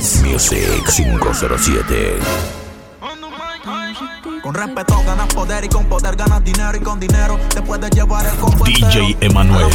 Kings Music 507. Con respeto ganas poder y con poder ganas dinero y con dinero te puedes llevar el combo entero. DJ Emanuel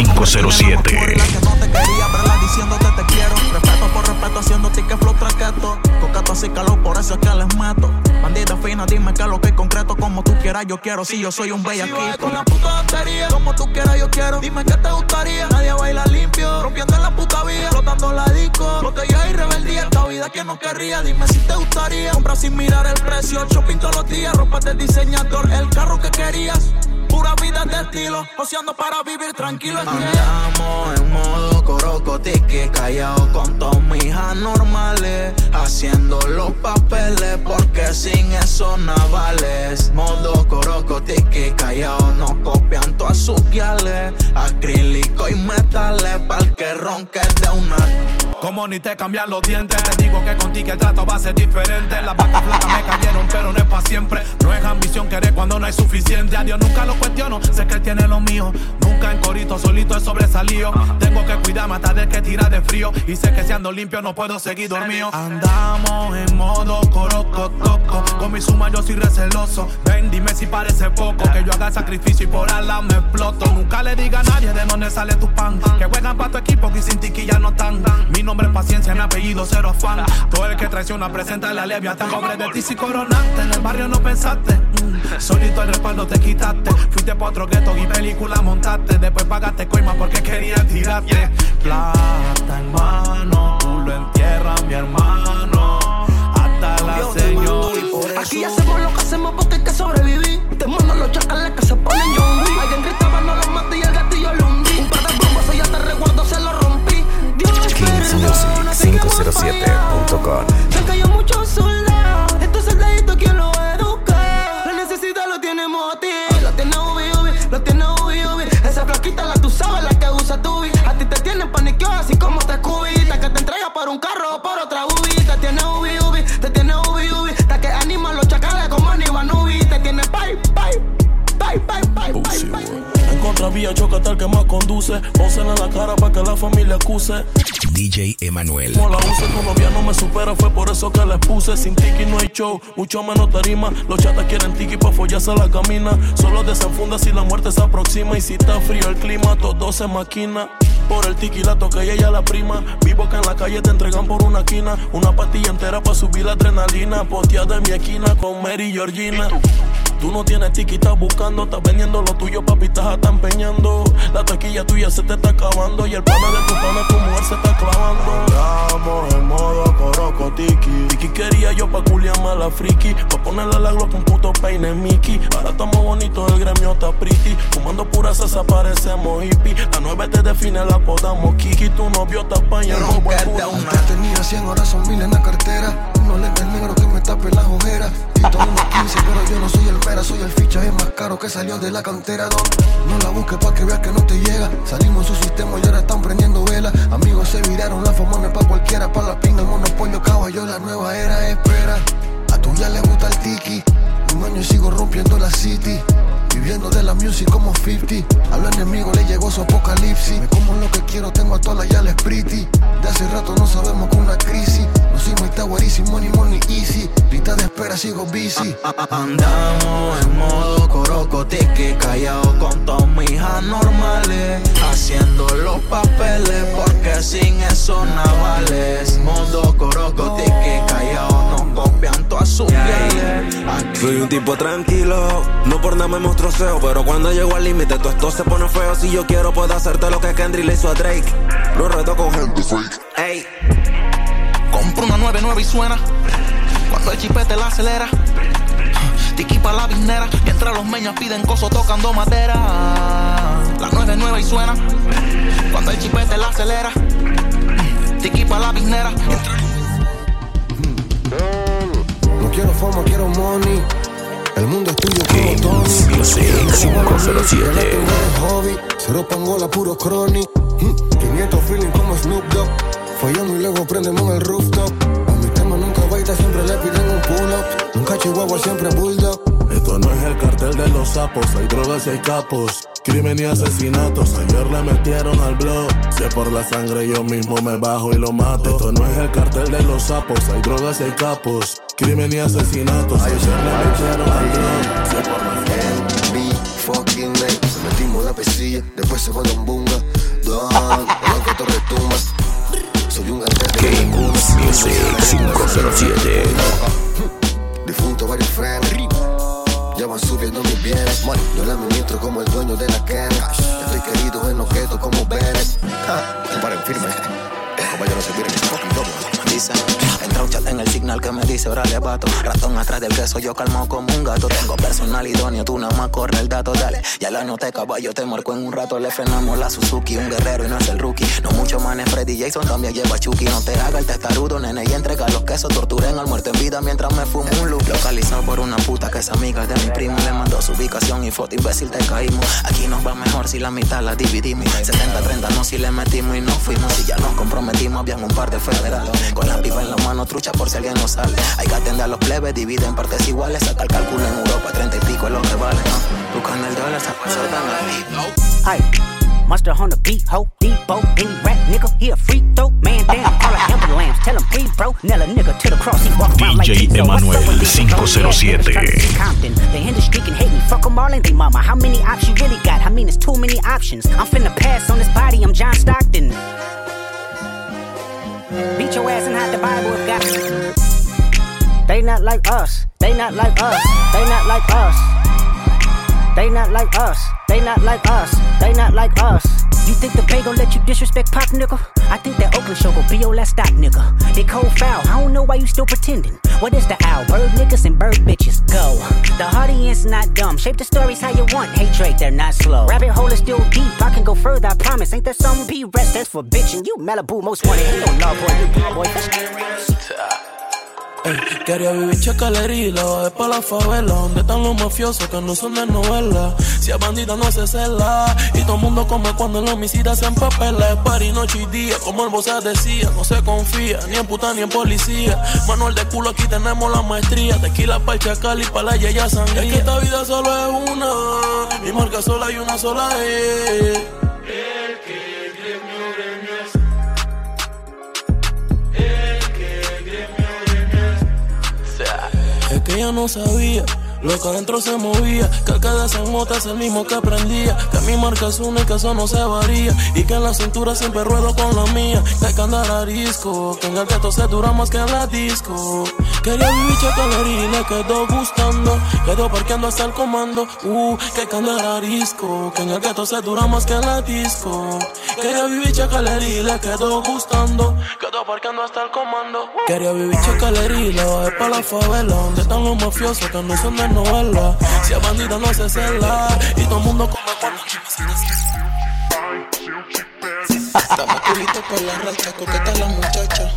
507. La que no te quería verla diciéndote te quiero. Respeto por respeto haciendo ticket flow traqueto. Cocato así calor, por eso es que les meto. Bandida fina, dime que es lo que es concreto. Como tú quieras yo quiero, si yo soy un bellaquito. Con la puta batería, como tú quieras yo quiero. Dime que te gustaría, nadie baila limpio. Rompiendo en la puta vía, flotando la disco. Botella y rebeldía, esta vida que no querría. Dime si te gustaría, compra sin mirar el precio. Shopping todos los días, ropa de diseñador. El carro que querías, pura vida de estilo. Joseando para vivir tranquilo. Andamos en modo corocotique, callado con todos mis anormales, haciendo los papeles porque sin eso navales. Modo corocotique, callado, no copian todas sus guiales. Acrílico y metales pa'l que ronque de una. Como ni te cambian los dientes, te digo que contigo el trato va a ser diferente. Las vacas flacas me cayeron, pero no es pa' siempre. No es ambición querer cuando no hay suficiente. A Dios nunca lo cuestiono, sé que él tiene lo mío. Nunca en corito, solito es sobresalido. Tengo que cuidarme hasta de que tira de frío. Y sé que si ando limpio no puedo seguir dormido. Andamos en modo corocotoco. Con mi suma yo soy receloso. Ven, dime si parece poco que yo haga el sacrificio y por ala me exploto. Nunca le diga a nadie de dónde sale tu pan. Que juegan pa' tu equipo que sin tiquilla no tan. Mi nombre es paciencia, mi apellido cero afán. Todo el que traiciona presenta la levia. Tan pobre de ti si coronaste. En el barrio no pensaste. Solito el respaldo te quitaste. Fuiste pa' otro gueto y película montaste. Después pagaste coima porque querías tirarte. Plata en mano, tú lo entierras, mi hermano. Hasta la señora. Aquí hacemos lo que hacemos porque hay que sobrevivir. Te mando los chacales que se ponen young. Alguien gritaba no lo maté y el gatillo lo hundí. Un par de bombas y ya te recuerdo se lo rompí. Dios perdona, 507.com. se cayó muchos soldados. Estos soldaditos quién lo educa. La necesidad lo tiene moti. Lo tiene ubi, lo tiene ubi. Esa flaquita la tú sabes, la que usa tu vi. A ti te tienen paniqueado así como te cubita. Que te entrega por un carro o por otra ubi. Te tiene ubi, te tiene ubi. Te que anima los chacales como Aníbal Nubi. Te tiene pai. En contravía choca tal que más conduce. Pónsela en la cara para que la familia acuse. DJ Emanuel. Como la use, tu novia no me supera. Fue por eso que les puse. Sin tiki no hay show, mucho menos tarima. Los chatas quieren tiki pa' follarse la camina. Solo desenfunda si la muerte se aproxima. Y si está frío el clima, todo se maquina. Por el tiki la toca y ella la prima. Vivo que en la calle te entregan por una quina. Una pastilla entera pa' subir la adrenalina. Posteada en mi esquina con Mary y Georgina. Tú no tienes tiki, estás buscando. Estás vendiendo lo tuyo, papi, estás empeñando. La taquilla tuya se te está acabando. Y el pana de tu pana, tu mujer se está clavando. Andamos en modo coroco tiki. Tiki quería yo pa' culiarme a la friki. Pa' ponerle la glock un puto peine Mickey. Ahora estamos bonitos, el gremio está pretty. Fumando pura salsa parecemos hippie. La 9 te define, la podamos Kiki. Tu novio está apañando buen puta. Antes tenía 100, ahora son 1000 en la cartera. Unos lentes negros que me tapen las ojeras. Y todo unos 15, pero yo no soy el mera. Soy el fichaje más caro que salió de la cantera. No la busques pa' que veas que no te llega. Salimos en su sistema y ahora están prendiendo velas. Amigos se viraron, la fama no es pa' cualquiera. Pa' la pinga, el monopolio, caballo, la nueva era. Espera, a tu ya le gusta el tiki. Un año y sigo rompiendo la city. Viviendo de la music como 50. A los enemigos le llegó su apocalipsis. Me como lo que quiero, tengo a todas ya les pretty. De hace rato no sabemos con una crisis. No soy muy towerísimo ni money easy. Lista de espera, sigo busy. Andamos en modo corocotique, callado con todos mis anormales, haciendo los papeles porque sin eso navales. Modo corocotique, callado, no copian todas sus pieles. Soy un tipo tranquilo, no por nada me muestro feo, pero cuando llego al límite todo esto se pone feo. Si yo quiero puedo hacerte lo que Kendrick le hizo a Drake. No reto con gente freak. Ey, compro una 99 y suena cuando el chipete la acelera. Tiki pa' la bisnera, mientras los meñas piden coso tocando madera. La 99 y suena cuando el chipete la acelera. Tiki pa' la bisnera. No quiero fama, quiero money. El mundo es tuyo Kings como Tony. Music 507. Hobby, cero pangola, puro chronic. 500 feeling como Snoop Dogg. Fallando y luego prendemos en el rooftop. A mi tema nunca baita, siempre le piden un pull-up. Nunca chihuahua, siempre bulldog. Esto Esto no es el cartel de los sapos, hay drogas y hay capos, crimen y asesinatos. Ayer le metieron al blog, si es por la sangre yo mismo me bajo y lo mato. Esto no es el cartel de los sapos, hay drogas y hay capos, crimen y asesinatos. Ayer le metieron al blog, si es por la sangre. Fucking name, se metimos la pesilla, después se fue Don Bunga. Don, el auto retumba. Soy un garante de Games Music 507. Difunto varios frenos, ya van subiendo mis bienes. Yo la administro como el dueño de la Kennedy. Estoy querido en objetos como Bennett. No paren firme, como yo no se miren mis fucking dobles. Dice, entra un chat en el signal que me dice ahora le bato. Ratón atrás del queso, yo calmo como un gato. Tengo personal idóneo, tú nada más corre el dato, dale. Ya la noté, caballo, te marco en un rato. Le frenamos la Suzuki, un guerrero y no es el rookie. No mucho manes, Freddy Jason también lleva Chucky. No te haga el testarudo, nene, y entrega los quesos. Torturen al muerto en vida mientras me fumo un loop. Localizado por una puta que es amiga de mi primo. Le mandó su ubicación y foto, imbécil, te caímos. Aquí nos va mejor si la mitad la dividimos. 70-30 no si le metimos y nos fuimos. Si ya nos comprometimos, habían un par de federales. Con la pipa en la mano, trucha por si alguien no sale. Hay que atender a los plebes, divide en partes iguales. Saca el cálculo en Europa, 30 y pico es lo que vale, ¿no? Buscando el dólar, se pasó tan Ay, mustard on the beat, ho, Depot, any rap nigga, he a freak though. Man down, call a ambulance, tell him free bro. Nail a nigga to the cross, he walk around like DJ Emanuel 507. Compton, the industry can hate me, fuck 'em all and they mama. How many options you really got? I mean, it's too many options. I'm finna pass on this body, I'm John Stockton. Beat your ass and hide the Bible if got. They not like us. They not like us. They not like us. They not like us. They not like us. They not like us. You think the Bay gon' let you disrespect Pop, nigga? I think that Oakland show gon' be your last stop, nigga. They cold foul. I don't know why you still pretending. What is the owl? Bird niggas and bird bitches. Go. The audience not dumb. Shape the stories how you want. Hey Drake, they're not slow. Rabbit hole is still deep. I can go further, I promise. Ain't there some P-Rest that's for bitching? You Malibu most wanted. He don't love boy. You boy. Ey, quería vivir chacalería y la bajé pa' la favela, donde están los mafiosos que no son de novela. Si es bandida no se cela, y todo el mundo come cuando el homicida se empapela. Es party noche y día, como el Bosa decía, no se confía, ni en puta ni en policía. Manuel de culo, aquí tenemos la maestría. Tequila pa'l chacal y pa' la yaya sangría. Es que esta vida solo es una, mi marca sola y una sola es. El que gremio es. Es que ella no sabía lo que adentro se movía, que el que desenmota es el mismo que prendía, que mi marca es una y que eso no se varía, y que en la cintura siempre ruedo con la mía, que hay que andar a disco, que en el gueto se dura más que en la disco. Quería vivir chacalería y le quedó gustando, quedó parqueando hasta el comando, que hay que andar a disco, que en el gueto se dura más que en la disco. Quería vivir chacalería y le quedó gustando, quedó parqueando hasta el comando. Quería vivir chacalería y le bajé pa' la favela, donde están los mafiosos que no son de novela. Si es bandida no se cela, y todo el mundo come cuando Estamos culitos por la racha, coqueta la muchacha.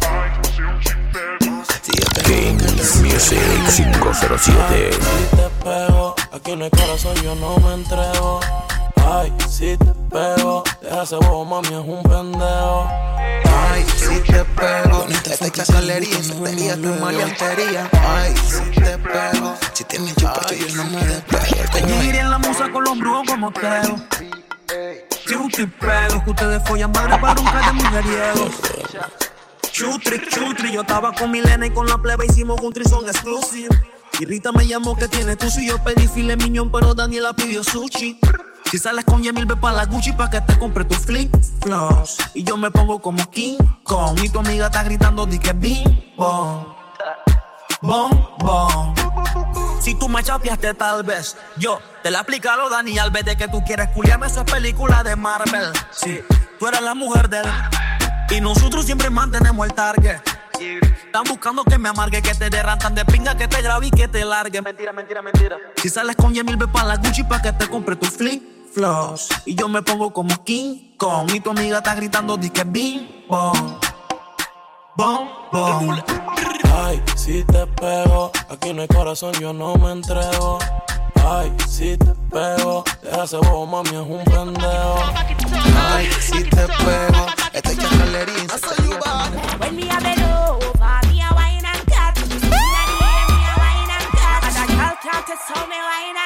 Games Music 507. Si te pego, aquí no hay corazón, yo no me entrego. Ay, si te pego, deja ese bobo, mami, es un pendejo. Ay, si te pego, esta es chacalería, sería tu maleantería. Ay, si te pego, si tienes chupacho, yo no me despego. Seguiría en la musa con los brujos como Teo. Si un tipeo, que ustedes follan madre para un de mujeriego. Chutri, yo estaba con Milena y con la plebe hicimos un trison exclusive. Y Rita me llamó que tiene tu y yo pedí filet miñón, pero Daniela pidió sushi. Si sales con Yemil, ve pa' la Gucci pa' que te compre tu flip flops. Y yo me pongo como King Kong y tu amiga está gritando di que bim bom, bom bom. Si tú me chapeaste tal vez, yo te la aplico a lo Dani Alves de que tú quieres culiarme esa película de Marvel. Sí, tú eres la mujer de él y nosotros siempre mantenemos el target. Están buscando que me amargue, que te derrantan de pinga, que te grabe y que te largue. Mentira. Si sales con Yemil, ve pa' la Gucci pa' que te compre tu flip flops. Y yo me pongo como King Kong y tu amiga está gritando di que bim bom, bom bom. Ay, si te pego, aquí no hay corazón, yo no me entrego. Ay, si te pego, deja ese bobo, mami, es un pendejo. Ay, si te pego, esta es chacalería. When me a bend over, me a wine and cut. Me a wine and cut. And I can't so me wine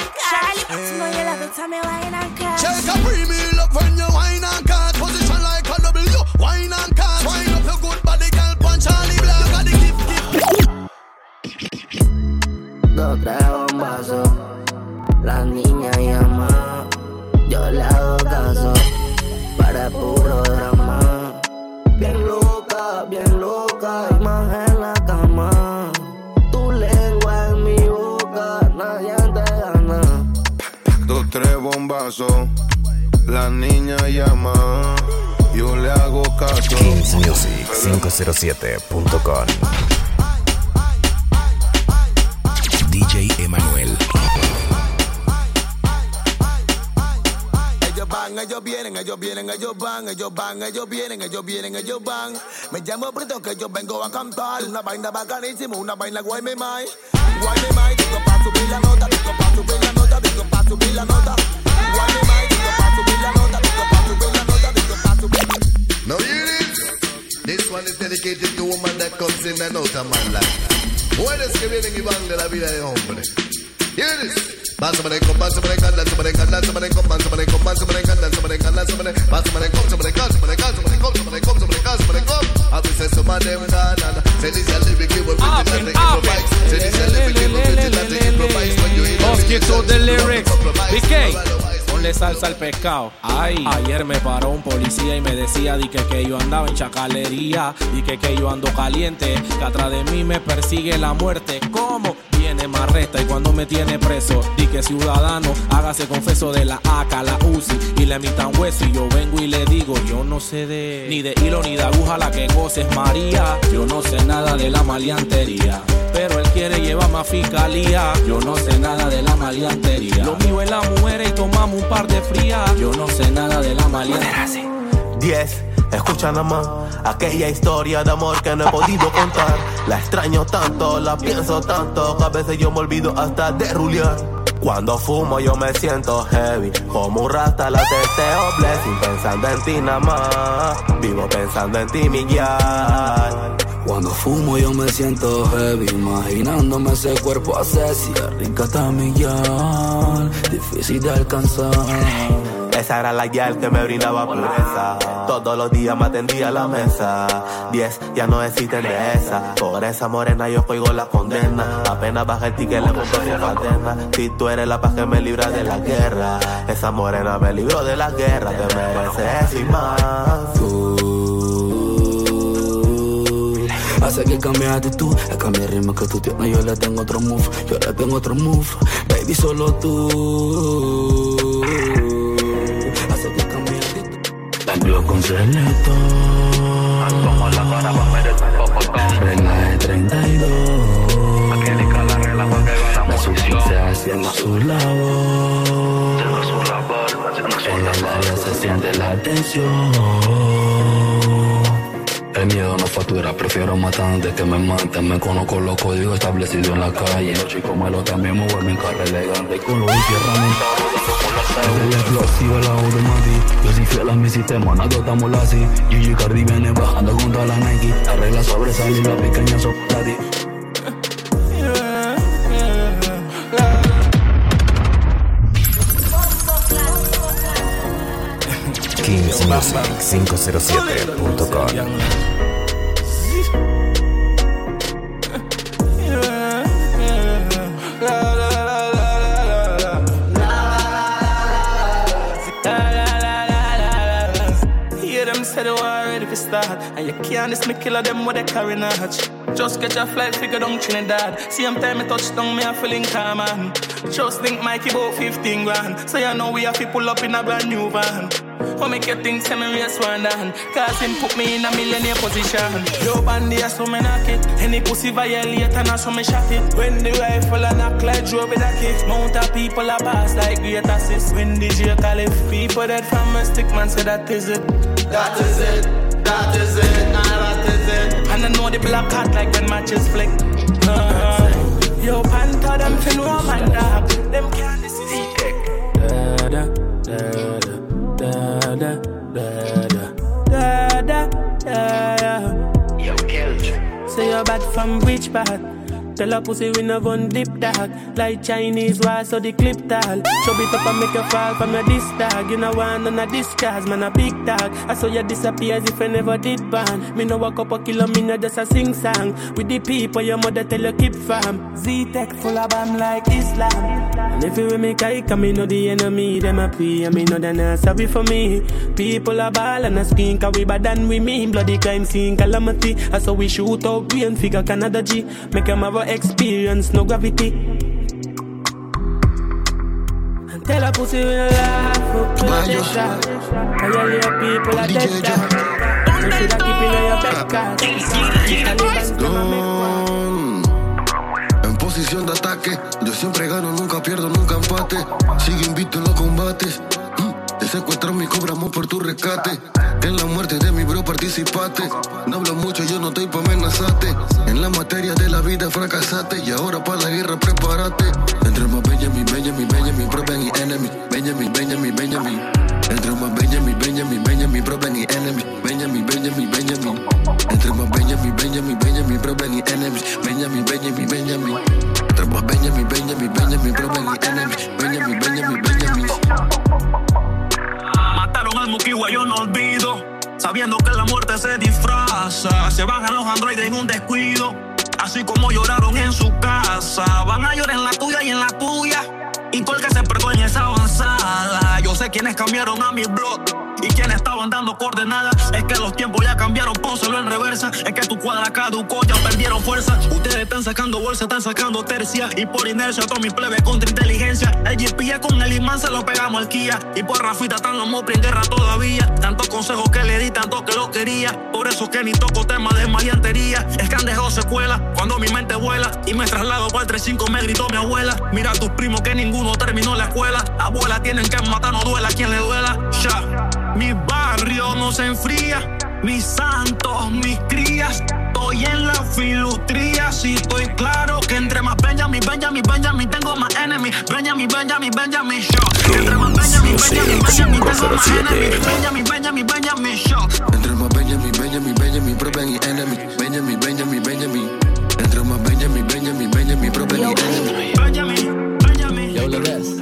la niña llama, yo le hago caso. KingsMusic507.com. DJ Emanuel. Ellos vienen, ellos vienen, ellos van, ellos van, ellos vienen, ellos vienen, ellos van. Me llamo Brito que yo vengo a cantar una vaina bacanísima, una vaina guay me mai. Guay me mai, digo pa' subir la nota, digo pa' subir la nota, digo pa' subir la nota. Guay me mai, digo pa' subir la nota, digo pa' subir la nota, digo pa' subir. Now hear this. This one is dedicated to a woman that comes in and out of my life. Mujeres que vienen y van de la vida de hombre. Hear this. A veces some of them gone. Say this a lyric you will bring to improvise. Say this a lyric you will bring to improvise. When you hear the lyrics, BK. Ponle salsa al pescado. Ay, ayer me paró un policía y me decía que yo andaba en chacalería y que yo ando caliente, que atrás de mí me persigue la muerte. ¿Cómo? Viene, me arresta y cuando me tiene preso, di que ciudadano, hágase confeso de la AK, la UCI y le emitan hueso. Y yo vengo y le digo, yo no sé ni de hilo ni de aguja, la que goces María. Yo no sé nada de la maleantería, pero él quiere llevarme a fiscalía. Yo no sé nada de la maleantería, lo mío es la mujer y tomamos un par de frías. Yo no sé nada de la maleantería. 10, escucha nada más aquella historia de amor que no he podido contar. La extraño tanto, la pienso tanto, que a veces yo me olvido hasta de rulear. Cuando fumo yo me siento heavy, como un rasta la teteo blessing. Pensando en ti nada más, vivo pensando en ti mi guiar. Cuando fumo yo me siento heavy, imaginándome ese cuerpo asesino. Rica está mi guiar, difícil de alcanzar. Esa era la guial que me brindaba pureza. Todos los días me atendía a la mesa. 10, ya no existen de esa. Por esa morena yo oigo la condena. Apenas baja el ticket le compro su cadena. Si tú eres la paz que me libra de la guerra, esa morena me libró de la guerra. Te mereces y más. Hace que cambie actitud, es cambia el ritmo que tú tienes. Yo le tengo otro move, yo le tengo otro move. Baby, solo tú. Cambio con Celito, regla de 32. La sustancia haciendo su labor. En el área se siente la tensión. El miedo no factura, prefiero matar antes que me maten. Me conozco los códigos establecidos en la calle. Los chicos malos también me vuelven carro elegante. Con los herramientas, el explosivo, la automática. Yo soy fiel a mi sistema, nada estamos así. Gigi Cardi viene bajando contra la Nike. La regla sobresale y la pequeña soplati. KingsMusic507.com. Said the war ready for start, and you can't diss me killer them with a carry notch. Just get your flight figure down Trinidad. Same time I touch down, me a feeling calm man. Just think Mikey about 15 grand, so you know we have to pull up in a brand new van. What make you think say me race one down? Cause him put me in a millionaire position. Yo bandy a so me knock it. Any pussy violate and a so me shot it. When the rifle a knock like Joe with a kick. Mount of people a pass like great assist. When the J call if people dead from a stick man say that is it. That is it, that is it, that is it. And I know the black hat like when matches flick. Yo panther them fin know man dog. Them can't see it. Da da da da da da da da. Yo Kelch. Say you're bad from which part? Tell a pussy we no gun dip dog. Like Chinese wall so the clip tall. Chub it up and make you fall from your disc dog. You know one on a disguise, man a big dog. I saw you disappear as if I never did ban. Me no walk up a kilo, me no just a sing song. With the people your mother tell you keep fam. Z-Tech full of bam like Islam. And if you make I come, me know the enemy. Them a pray and me know they're not sorry for me. People a ball and a scream cause we bad than we mean. Bloody crime scene calamity. I saw we shoot out brain figure Canada G. Make them have a experience, no gravity. Tell her pussy we laugh. Fuck with the shot. All your little people are dead down. You should have keep it on your back card. En posición de ataque, yo siempre gano, nunca pierdo, nunca empate. Sigue invicto en los combates. Te secuestran y cobramos por tu rescate. En la muerte de mi bro participaste. No hablo mucho, yo no estoy pa' amenazarte. En la materia de la vida fracasaste. Y ahora pa' la guerra prepárate. Entre más Benjamin, problem y enemy. Benjamin. Entre más Benjamin, problem y enemy. Benjamin. Entre más Benjamin, problem y enemy. Benjamin. Entre más Benjamin, problem y enemy. Benjamin. Mataron al Mukiwa, yo no olvido. Sabiendo que la muerte se disfraza. Se bajan los androides en un descuido. Así como lloraron en su casa. Van a llorar en la tuya y en la tuya. Y todo el que se perdió en esa avanzada. Yo sé quiénes cambiaron a mi blog y quienes estaban dando coordenadas. Es que los tiempos ya cambiaron, pónselo en reversa. Es que tu cuadra caducó, ya perdieron fuerza. Ustedes están sacando bolsa, están sacando tercia. Y por inercia todos mis plebes contra inteligencia. El GPA con el imán se lo pegamos al Kia. Y por Rafita están los mopri en guerra todavía. Tantos consejos que le di, tanto que lo quería. Por eso que ni toco temas de maleantería. Es que han dejado secuelas cuando mi mente vuela. Y me traslado para el 35, me gritó mi abuela. Mira a tus primos que ninguno terminó la escuela. Abuela tienen que matar, no duela a quien le duela. Ya. Mi barrio no se enfría, mis santos, mis crías. Estoy en la filustría, si estoy claro que entre más Benjamin, tengo más enemy. Benjamin, show. Entre más Benjamin, tengo más enemy. Benjamin, show. Entre más Benjamin, problem y enemy. Benjamin. Entre más Benjamin, problem y enemy. Benjamin. Yo lo ves.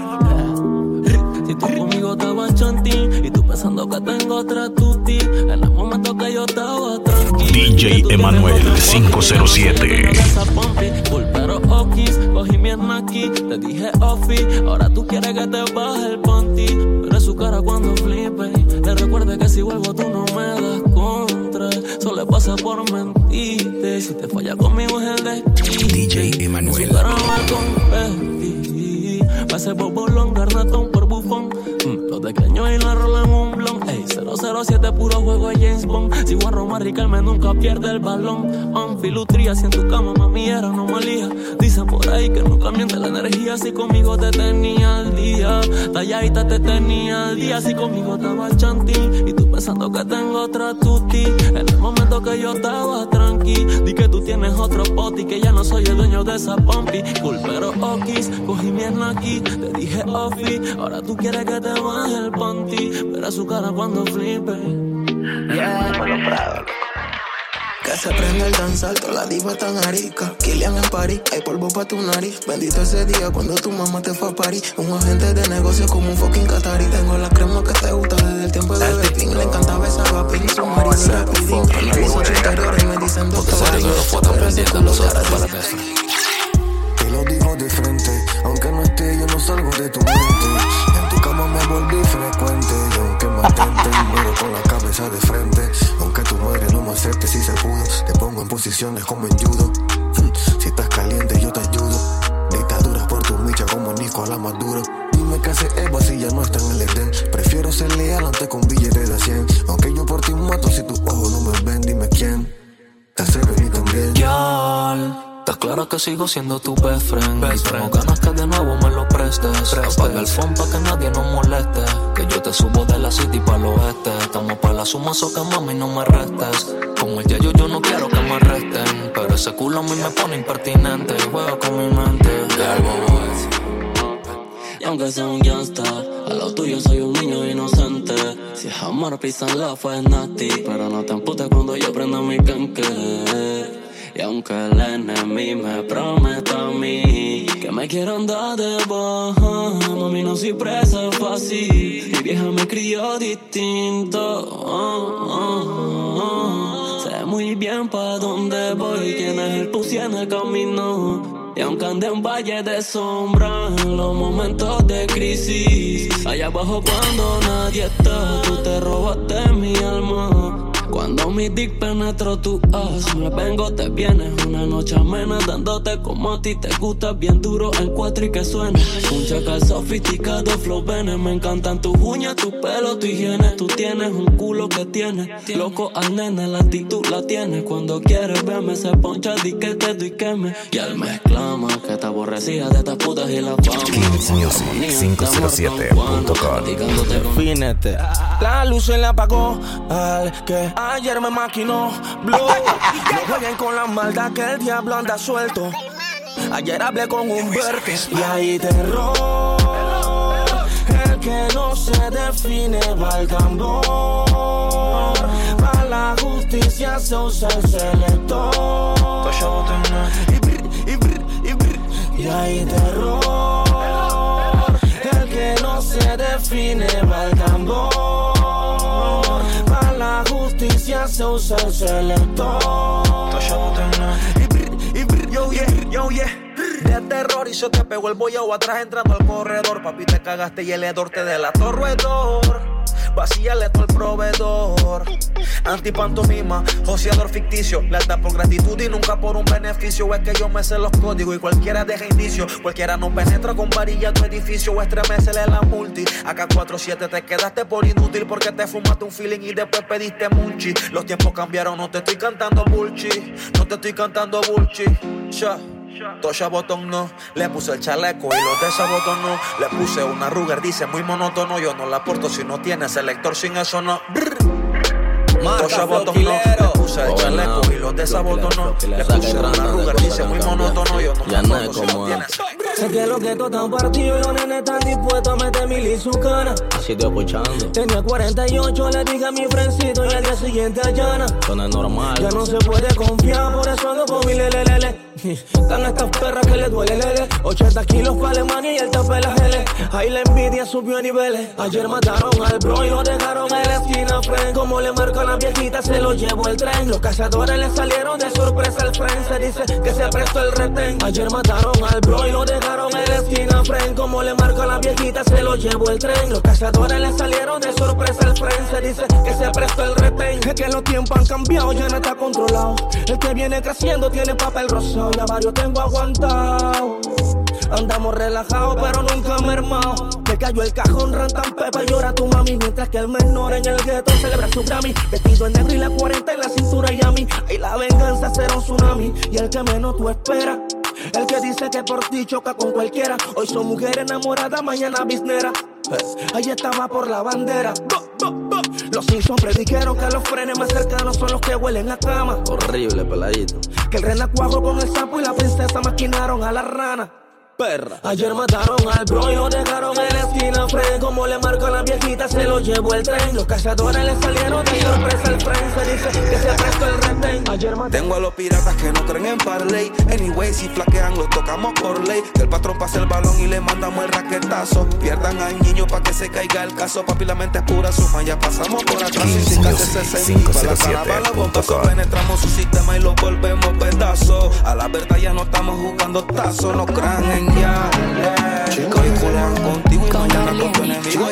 Si tú conmigo estabas chantín y tú pensando que tengo otra tuti, en el momento que yo estaba tranquilo. DJ Emanuel 507. Pulpero Okis, cogí mi aquí, te dije Ofi, ahora tú quieres que te baje el panty. Pero su cara cuando flipe, le recuerde que si vuelvo tú no me das contra. Solo pasa por mentirte, si te falla conmigo es el destino. DJ Emanuel. Su cara me competí, va a ser bobolón, garnatón por bufón. Los desgreños y la rola en un blon. Ey, 007 puro juego de James Bond. Si voy a Roma, Riquelme nunca pierde el balón. Filutría, si en tu cama mami era anomalía. Dicen por ahí que nunca miente la energía. Si conmigo te tenía al día, talladita te tenía al día. Si conmigo estaba chantín y tú pensando que tengo otra tuti. En el momento que yo estaba tranqui, di que tú tienes otro poti, que ya no soy el dueño de esa pompi. Pulpero Okis, cogí mi aquí, te dije Ofi, ahora tú quieres que te baje el panty. Verás su cara cuando flipe. Yeah, que se prende el danzar, toda la diva tan arica. Kilian en París, hay polvo pa' tu nariz. Bendito ese día cuando tu mamá te fue a París. Un agente de negocios como un fucking Qatari. Tengo la crema que te gusta desde el tiempo de Pepín. Le encanta besar a Pin, su marido era Pidín. Analizo su interior y me dicen doctor. Te lo digo de frente, aunque no esté yo no salgo de tu mente. En tu cama me volví frecuente. Y aunque mantente, muero con la cabeza de frente. Aunque tu madre no me acepte si se pudo, te pongo en posiciones como en judo. Si estás caliente yo te ayudo. Dictaduras por tu micha como Nicolás Maduro. Dime qué hace Eva si ya no está en el Edén. Prefiero ser leal antes con billetes de 100. Aunque yo por ti mato si tus ojos no me ven. Dime quién te hace venir también. Estás clara que sigo siendo tu best friend. Y tengo ganas que de nuevo me lo prestes. Apaga el phone pa' que nadie nos moleste. Que yo te subo de la city pa' el oeste. Estamos pa' la suma, so que mami no me restes. Como el yayo yo no quiero que me arresten. Pero ese culo a mí me pone impertinente. Juego con mi mente. Y aunque sea un youngster, a lo tuyo soy un niño inocente. Si es amor, peace and love, fue nasty. Pero no te emputes cuando yo prenda mi canque. Y aunque el enemigo me prometa a mí que me quiero andar de baja, mami no soy presa fácil. Mi vieja me crió distinto. Sé muy bien pa' dónde voy, quién es el pussy en el camino. Y aunque ande en valle de sombra, en los momentos de crisis, allá abajo cuando nadie está, tú te robaste mi alma. Cuando mi dick penetró tu ass, me vengo, te vienes. Una noche amena dándote como a ti te gusta. Bien duro en cuatro y que suene. Un chacal sofisticado, flow bene. Me encantan tus uñas, tu pelo, tu higiene. Tú tienes un culo que tiene loco al nene, la actitud la tienes. Cuando quieres verme se poncha, di que te doy queme. Y él me exclama que está aborrecida de estas putas y la fama. Kings Music 507.com. Defínete. La luz se le apagó al que ayer me maquinó. Blue. No jueguen con la maldad que el diablo anda suelto. Ayer hablé con Humberto y hay terror. El que no se define va al tambor. Para la justicia se usa el selector. Y hay terror. El que no se define va al tambor. Para la justicia se usa el selector. Yo, yeah. De terror y se te pegó el bollao atrás entrando al corredor. Papi, te cagaste y el hedor te delató al roedor. Vacíale todo el proveedor. Antipantomima, joseador ficticio. Lealtad por gratitud y nunca por un beneficio. Es que yo me sé los códigos y cualquiera deja indicio. Cualquiera no penetra con varilla tu edificio o estremecele la multi. Acá 4-7 te quedaste por inútil porque te fumaste un feeling y después pediste munchi. Los tiempos cambiaron, no te estoy cantando bullshit. No te estoy cantando bullshit. Tosha Botón no, le puse el chaleco y lo desabotonó. Le puse una Ruger, dice muy monótono. Yo no la aporto si no tiene selector, sin eso no. Tosha Botón no, le puse el chaleco y lo desabotonó. Le puse una Ruger, dice muy monótono. Yo no la aporto si no tiene selector. Sé que los que están partidos y los nenes están dispuestos a meter mil y su cana. Así estoy escuchando. Tenía 48, le dije a mi frencito y al día siguiente allana. Eso no es normal. Ya no se puede confiar, por eso ando con mi lelelele. Están estas perras que le duele lele. 80 kilos para Alemania y el tapé la gele. Ahí la envidia subió a niveles. Ayer mataron al bro y lo dejaron en la esquina, friend. Como le marcan a la viejita, se lo llevó el tren. Los cazadores le salieron de sorpresa al friend. Se dice que se prestó el retén. Ayer mataron al bro y lo dejaron en la esquina, friend. Como le marca a la viejita, se lo llevó el tren. Los cazadores le salieron de sorpresa al friend. Se dice que se prestó el retén. Es que los tiempos han cambiado, ya no está controlado. El que viene creciendo tiene papel rosado. Ya varios tengo aguantado. Andamos relajados pero nunca mermados. Te cayó el cajón, rantan pepa, llora tu mami. Mientras que el menor en el gueto celebra su Grammy. Vestido en negro y la 40 en la cintura y a mí. Ahí la venganza será un tsunami. Y el que menos tú esperas, el que dice que por ti choca con cualquiera. Hoy son mujeres enamoradas, mañana biznera. Ahí estaba por la bandera. Los Simpsons predijeron que los frenes más cercanos son los que huelen a cama. Horrible, peladito. Que el renacuajo con el sapo y la princesa maquinaron a la rana. Perra. Ayer mataron al bro y lo dejaron en la esquina, friend. Como le marcó a la viejita, se lo llevó el tren. Los cazadores le salieron de sorpresa al friend. Se dice que se prestó el retén. Ayer tengo a los piratas que no creen en parlay. Anyway, si flaquean los tocamos por ley. Que el patrón pase el balón y le mandamos el raquetazo. Pierdan al niño pa' que se caiga el caso. Papi, la mente es pura suma, ya pasamos por atrás. Y sin que se 507.com. Penetramos su sistema y lo volvemos pedazos. A la verdad ya no estamos jugando tazos. No crean en ya. Chico y culan contigo y mañana con tu enemigo.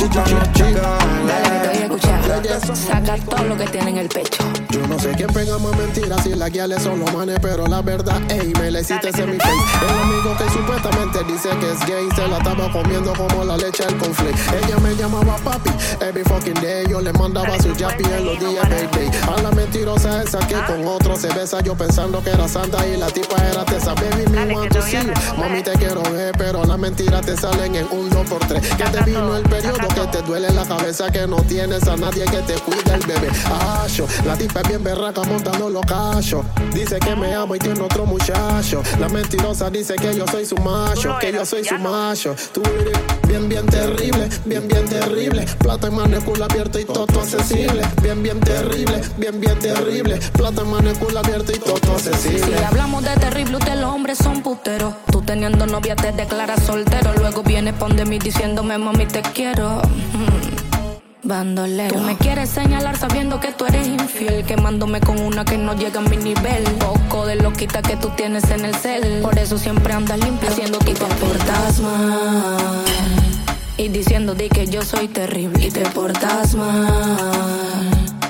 Saca todo lo que tiene en el pecho. Yo no sé quién pega más mentiras si las guiales son los manes, pero la verdad, ey, me la hiciste en mi face. El amigo que supuestamente dice que es gay se la estaba comiendo como la leche del conflict. Ella me llamaba papi every fucking day. Yo le mandaba su yapi en los días, baby. A la mentirosa esa que con otro se besa. Yo pensando que era santa y la tipa era tesa. Baby, me want to see you. Mami, te quiero ver, pero las mentiras te salen en 1, 2 por 3. Que te vino el periodo, que te duele la cabeza, que no tienes a nadie que te cuida el bebé. Acho, la tipa es bien berraca montando los cachos. Dice que me amo y tiene otro muchacho. La mentirosa dice que yo soy su macho, que yo soy su macho. Tú eres bien terrible, bien terrible. Plata en mano, culo abierto y todo accesible. Bien terrible, bien terrible. Plata en mano, culo abierto y todo accesible. Si hablamos de terrible, ustedes los hombres son puteros. Tú teniendo novia te declaras soltero. Luego vienes pon de mí diciéndome mami te quiero. Bandolero. Tú me quieres señalar sabiendo que tú eres infiel, quemándome con una que no llega a mi nivel. Poco de loquita que tú tienes en el cel. Por eso siempre andas limpio haciendo que te portas mal. Y diciendo di que yo soy terrible y te portas mal.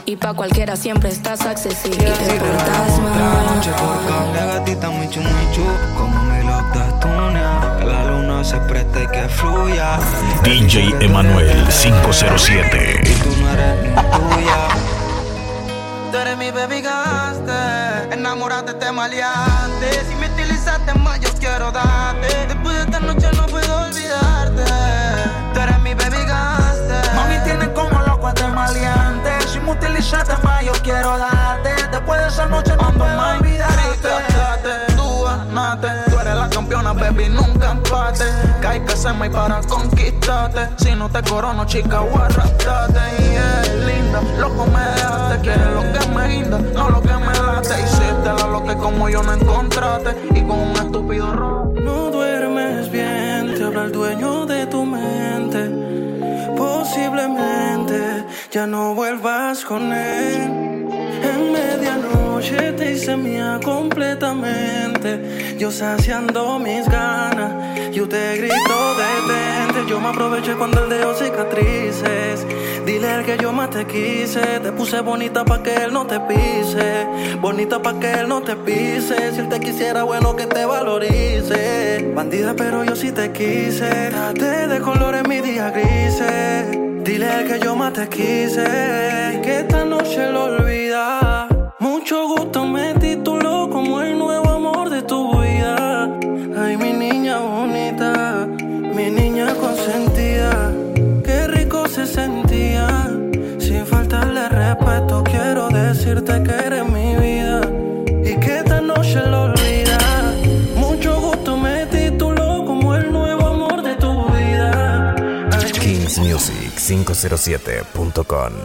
Y pa' cualquiera siempre estás accesible y te portas mal. La noche por cable, gatita muy chu, como me lo das tunea. Que la luna se preste y que fluya. DJ Emanuel 507. Y tú no eres ni tuya. Tú eres mi baby gaste, enamorate, te maleaste. Si me utilizaste más, yo quiero darte. Después de esta noche no puedo olvidarte. Tú eres mi baby gaste. Mami, tienes como loco este maleante. Si me utilizaste más, yo quiero darte. Después de esa noche no puedo olvidarte. Tú ganaste, tú eres la campeona, baby, nunca empate. Que hay que hacerme para conquistarte. Si no te corono, chica, guarrastate. Y es linda, loco me dejaste. Quieres lo que me guinda, no lo que me late. Hiciste lo que como yo no encontraste. Y con un estúpido robo. No duermes bien, te habla el dueño de tu mente. Posiblemente ya no vuelvas con él. En medianoche te hice mía completamente. Yo saciando mis ganas, yo te grito detente. Yo me aproveché cuando él dejó cicatrices. Dile a él que yo más te quise. Te puse bonita pa' que él no te pise. Bonita pa' que él no te pise. Si él te quisiera, bueno que te valorice. Bandida, pero yo sí te quise. Date de colores mis días grises. Dile a él que yo más te quise. Que esta noche lo olvida. Mucho gusto me tituló como el nuevo amor de tu vida. Ay, mi niña bonita, mi niña consentida. Qué rico se sentía. Sin faltarle respeto, quiero decirte que eres mi vida. Y que esta noche lo olvida. Mucho gusto me tituló como el nuevo amor de tu vida. Ay, KingsMusic507.com.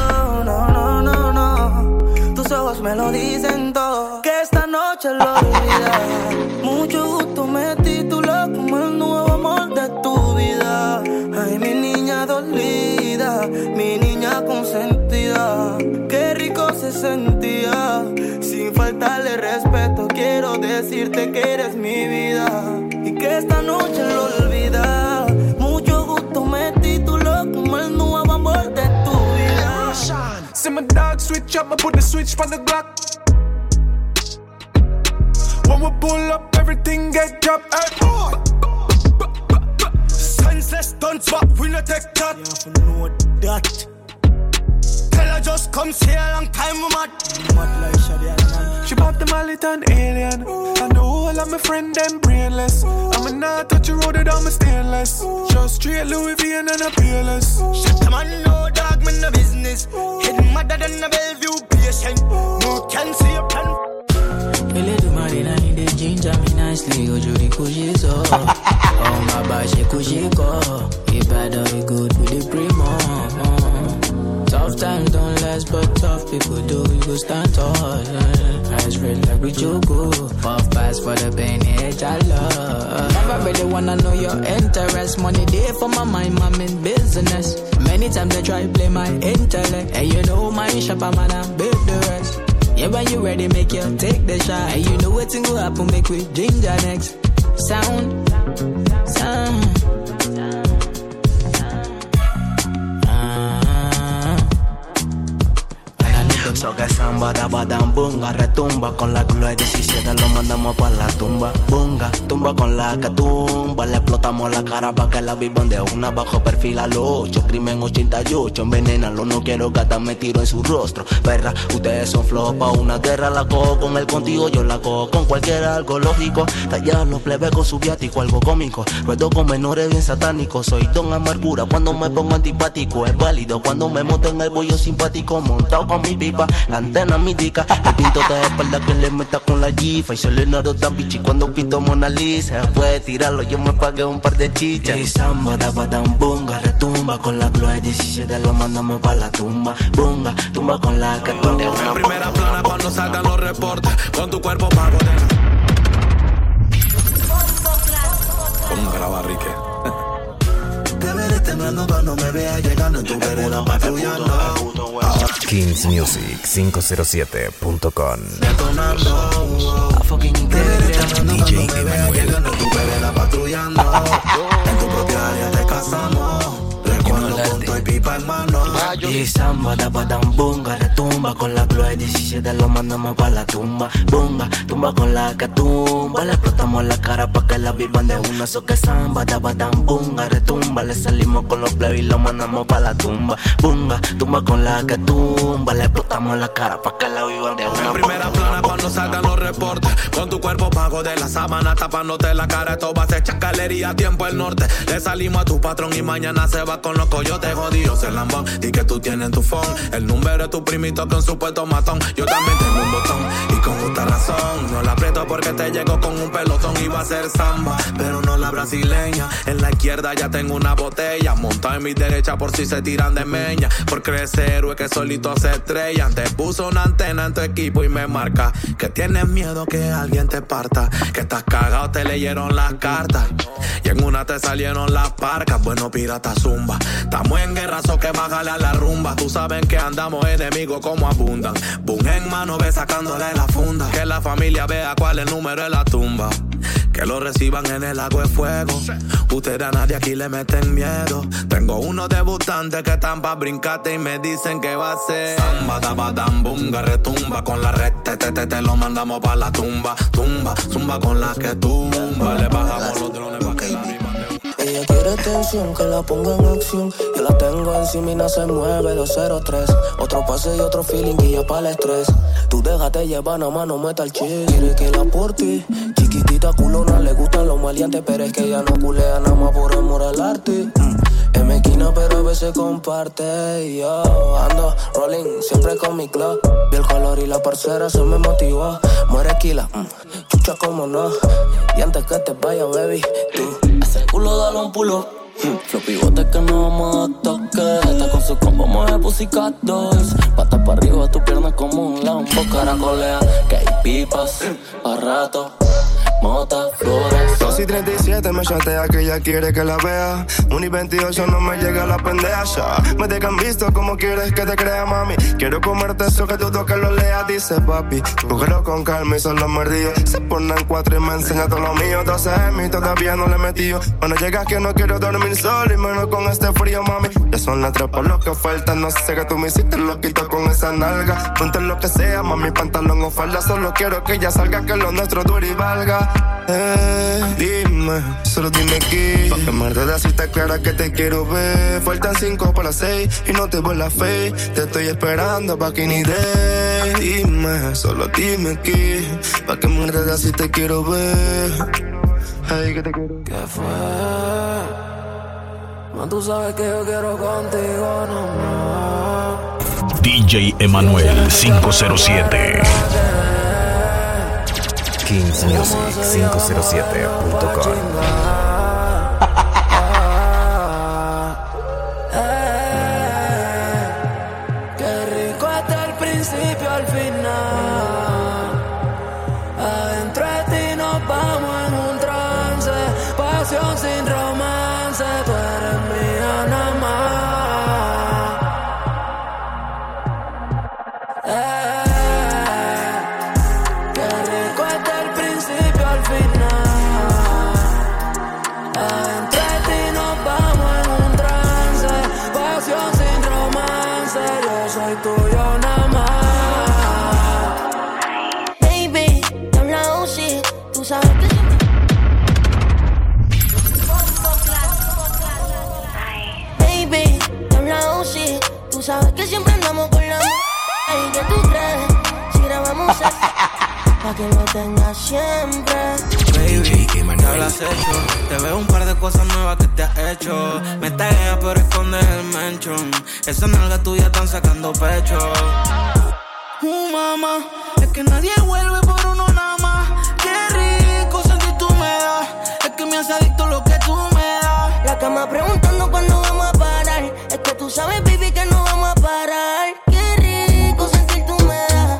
Tus ojos me lo dicen todo. Que esta noche lo olvida. Mucho gusto me tituló como el nuevo amor de tu vida. Ay, mi niña dolida, mi niña consentida. Qué rico se sentía. Sin faltarle respeto, quiero decirte que eres mi vida. Y que esta noche lo olvida. Mucho gusto me tituló como el nuevo amor de tu vida. See my dog switch up, I put the switch on the Glock. When we pull up, everything get dropped. Senseless stunts, but we no take that. You know that. Tell her just come see a long time, we mad. Mad like Shadi man. She bought the mallet and alien. And the whole of my friend them brainless. I'ma not touch the road without my stainless. Just straight Louis V and a peerless. Shut the man, no dog, me no business. Hidden madder than a Bellevue patient. No can see a plan. Ele do marina in the ginger me nicely. Ojo di kujizo. Oh my bad, she kujiko. He bad or he good with the primo. Tough times don't last, but tough people do. You go stand tall. Eyes red like we choco. Puff pass for the pain, edge I love. Never really wanna know your interest. Money there for my mind, I'm in business. Many times they try to play my intellect. And you know my shop, I'm gonna build the rest. Yeah, when you ready, make you take the shot. And you know what's gonna happen, make we ginger next. Sound. So que samba da badam bunga, retumba con la culo de 17 lo mandamos pa' la tumba. Bunga, tumba con la que tumba, le explotamos la cara pa' que la vivan de una. Bajo perfil a los 8, crimen 88, envenenalo, no quiero gata, me tiro en su rostro. Perra, ustedes son flojos pa' una guerra, la cojo con él contigo, yo la cojo con cualquiera, algo lógico. Tallar los plebes con su viático, algo cómico. Ruedo con menores bien satánicos, soy don amargura cuando me pongo antipático. Es válido cuando me monto en el bollo simpático, montado con mi pipa. La antena mítica, el pinto de espalda que le meta con la jifa. Y soy Leonardo da Vinci cuando pinto Mona Lisa. Puede tirarlo, yo me pagué un par de chichas. Y samba da badam bunga, retumba con la gloria 17 lo mandamos pa' la tumba. Bunga, tumba con la que tumba. En primera plana cuando salgan los reportes, con tu cuerpo pago de... Ponga la barrique. Te veré temblando cuando me veas llegando en tu vereda patrullando. KingsMusic507.com. Detonando. Te veré temblando cuando me veas llegando en tu vereda patrullando. En tu propia área te casamos. cuando con tu y pipa en mano. Y samba, dabadam, bunga, retumba. Con la Chloe 17 lo mandamos pa' la tumba. Bunga, tumba con la que tumba. Le explotamos la cara pa' que la vivan de una. So que samba, dabadam, bunga, retumba. Le salimos con los plebes y lo mandamos pa' la tumba. Bunga, tumba con la que tumba. Le explotamos la cara pa' que la vivan de una. En primera plana cuando salgan los reportes. Con tu cuerpo bajo de la sábana tapándote la cara. Esto va a ser chacalería a tiempo el norte. Le salimos a tu patrón y mañana se va con los coyotes jodidos el lambón. Y que tú tienes en tu phone el número de tu primito que un supuesto matón. Yo también tengo un botón y con justa razón. No la aprieto porque te llego con un pelotón. Iba a ser samba, pero no la brasileña. En la izquierda ya tengo una botella montada en mi derecha por si se tiran de meña. Por crecer héroe que solito se estrellan. Te puso una antena en tu equipo y me marca que tienes miedo que alguien te parta. Que estás cagado, te leyeron las cartas y en una te salieron las parcas. Bueno, pirata zumba, estamos en guerra, so que bájale a la rumba. Tú sabes que andamos enemigos como abundan. Boom en mano, ve sacándole la funda. Que la familia vea cuál es el número de la tumba. Que lo reciban en el lago de fuego. Ustedes a nadie aquí le meten miedo. Tengo unos debutantes que están pa' brincarte y me dicen que va a ser samba, dabadam, bunga, retumba. Con la red, te lo mandamos pa' la tumba. Tumba, zumba con la que tumba. Le bajamos los drones pa' que la riman. Ella quiere tensión, que la ponga en acción. Yo la tengo encima y no se mueve, 203. Otro pase y otro feeling y ya para el estrés. Tú déjate llevar, nada más no meta el chis. Quiere que la por ti, chiquitita culona. Le gustan los maleantes, pero es que ella no culea nada más por amor al arte. Es mezquina, pero a veces comparte. Y yo ando rolling, siempre con mi club. Vi el color y la parcera se me motivó. Muere esquila, chucha como no. Y antes que te vaya, baby, tú ese culo dale un pulo. Los pivotes que no vamos a tocar. Está con su compa, mueve Pussycat Dolls. Patas para arriba, tu pierna como un lambo. Caracolea, que hay pipas a rato. Mota, flores. 2 y 37 me chatea que ella quiere que la vea. 1 y 28 no me llega la pendeja ya. Me dejan visto como quieres que te crea, mami. Quiero comerte eso que dudo que lo lea. Dice papi, cógelo con calma y solo mordido. Se ponen 4 y me enseña todo lo mío. 12 en mí todavía no le he metido. Cuando llegas que no quiero dormir solo y menos con este frío, mami. Ya son las 3 por lo que falta. No sé que tú me hiciste lo quito con esa nalga. Ponte lo que sea, mami, pantalón o falda. Solo quiero que ella salga, que lo nuestro dure y valga. Dime, solo dime aquí. Pa' quemarte de cita clara que te quiero ver. Faltan 5 para las 6 y no te voy la fe. Te estoy esperando pa' que ni dé. Dime, solo dime aquí. Pa' quemarte de cita te quiero ver. Hey, que te quiero. ¿Qué fue? No, tú sabes que yo quiero contigo nomás. DJ Emanuel 507. KingsMusic507.com. Qué rico hasta el principio al final. Adentro de ti nos vamos en un trance. Pasión sin romance. Tú eres mía nada más. Sabes que siempre andamos con la ay, ¿qué tú crees? Si grabamos pa' que lo tengas siempre. Baby, ¿qué hablas hecho? Te veo un par de cosas nuevas que te has hecho. Me tagueas pero escondes el mention. Esa nalga tuya están sacando pecho. Mamá, es que nadie vuelve por uno nada más. Qué rico sentir tú me das. Es que me hace adicto lo que tú me das. La cama preguntando cuándo vamos a parar. Es que tú sabes, baby, que no vamos a parar. Qué rico sentir tú me das.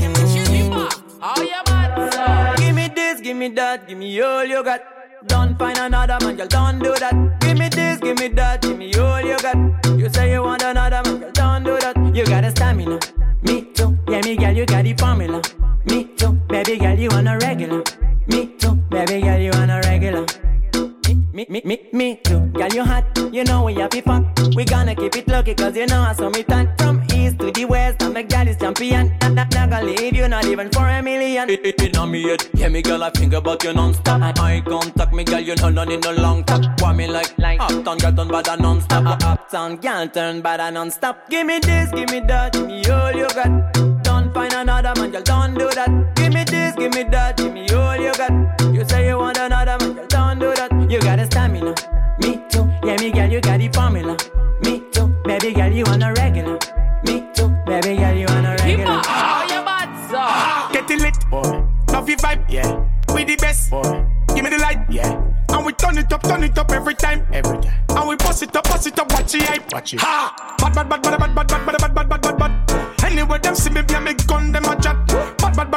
Give me this, give me that, give me all you got. Don't find another man, girl, don't do that. Give me this, give me that, give me all you got. You say you want another man, girl, don't do that. You got a stamina, me too. Yeah, me girl, you got the formula. Me too, baby girl, you want a regular. Me too, baby girl, you want a regular. Me too. Girl, you hot, you know we have to fuck. We gonna keep it lucky cause you know how some it done. From east to the west, I'm the girl is champion. Not gonna leave you, not even for $1 million. It on me yet, yeah me girl I think about you non-stop. Eye contact me girl, you know no need no long talk. Want me like uptown girl turn bad and non-stop. Uptown girl turn bad and non-stop. Give me this, give me that, give me all you got. Don't find another man, girl, don't do that. Give me this, give me that, give me all you got. You say you want another man, girl, don't do that. You got a stamina, me too. Yeah, me girl, you got the formula, me too. Baby girl, you want a regular, me too. Baby girl, you want a regular. Oh, you bad, so get it lit, boy. Love your vibe, yeah. We the best, boy. Give me the light, yeah. And we turn it up every time. And we bust it up, watch it hype. Ha! Bad. Anyway, them see me, be a me gun, them a chat. Bad.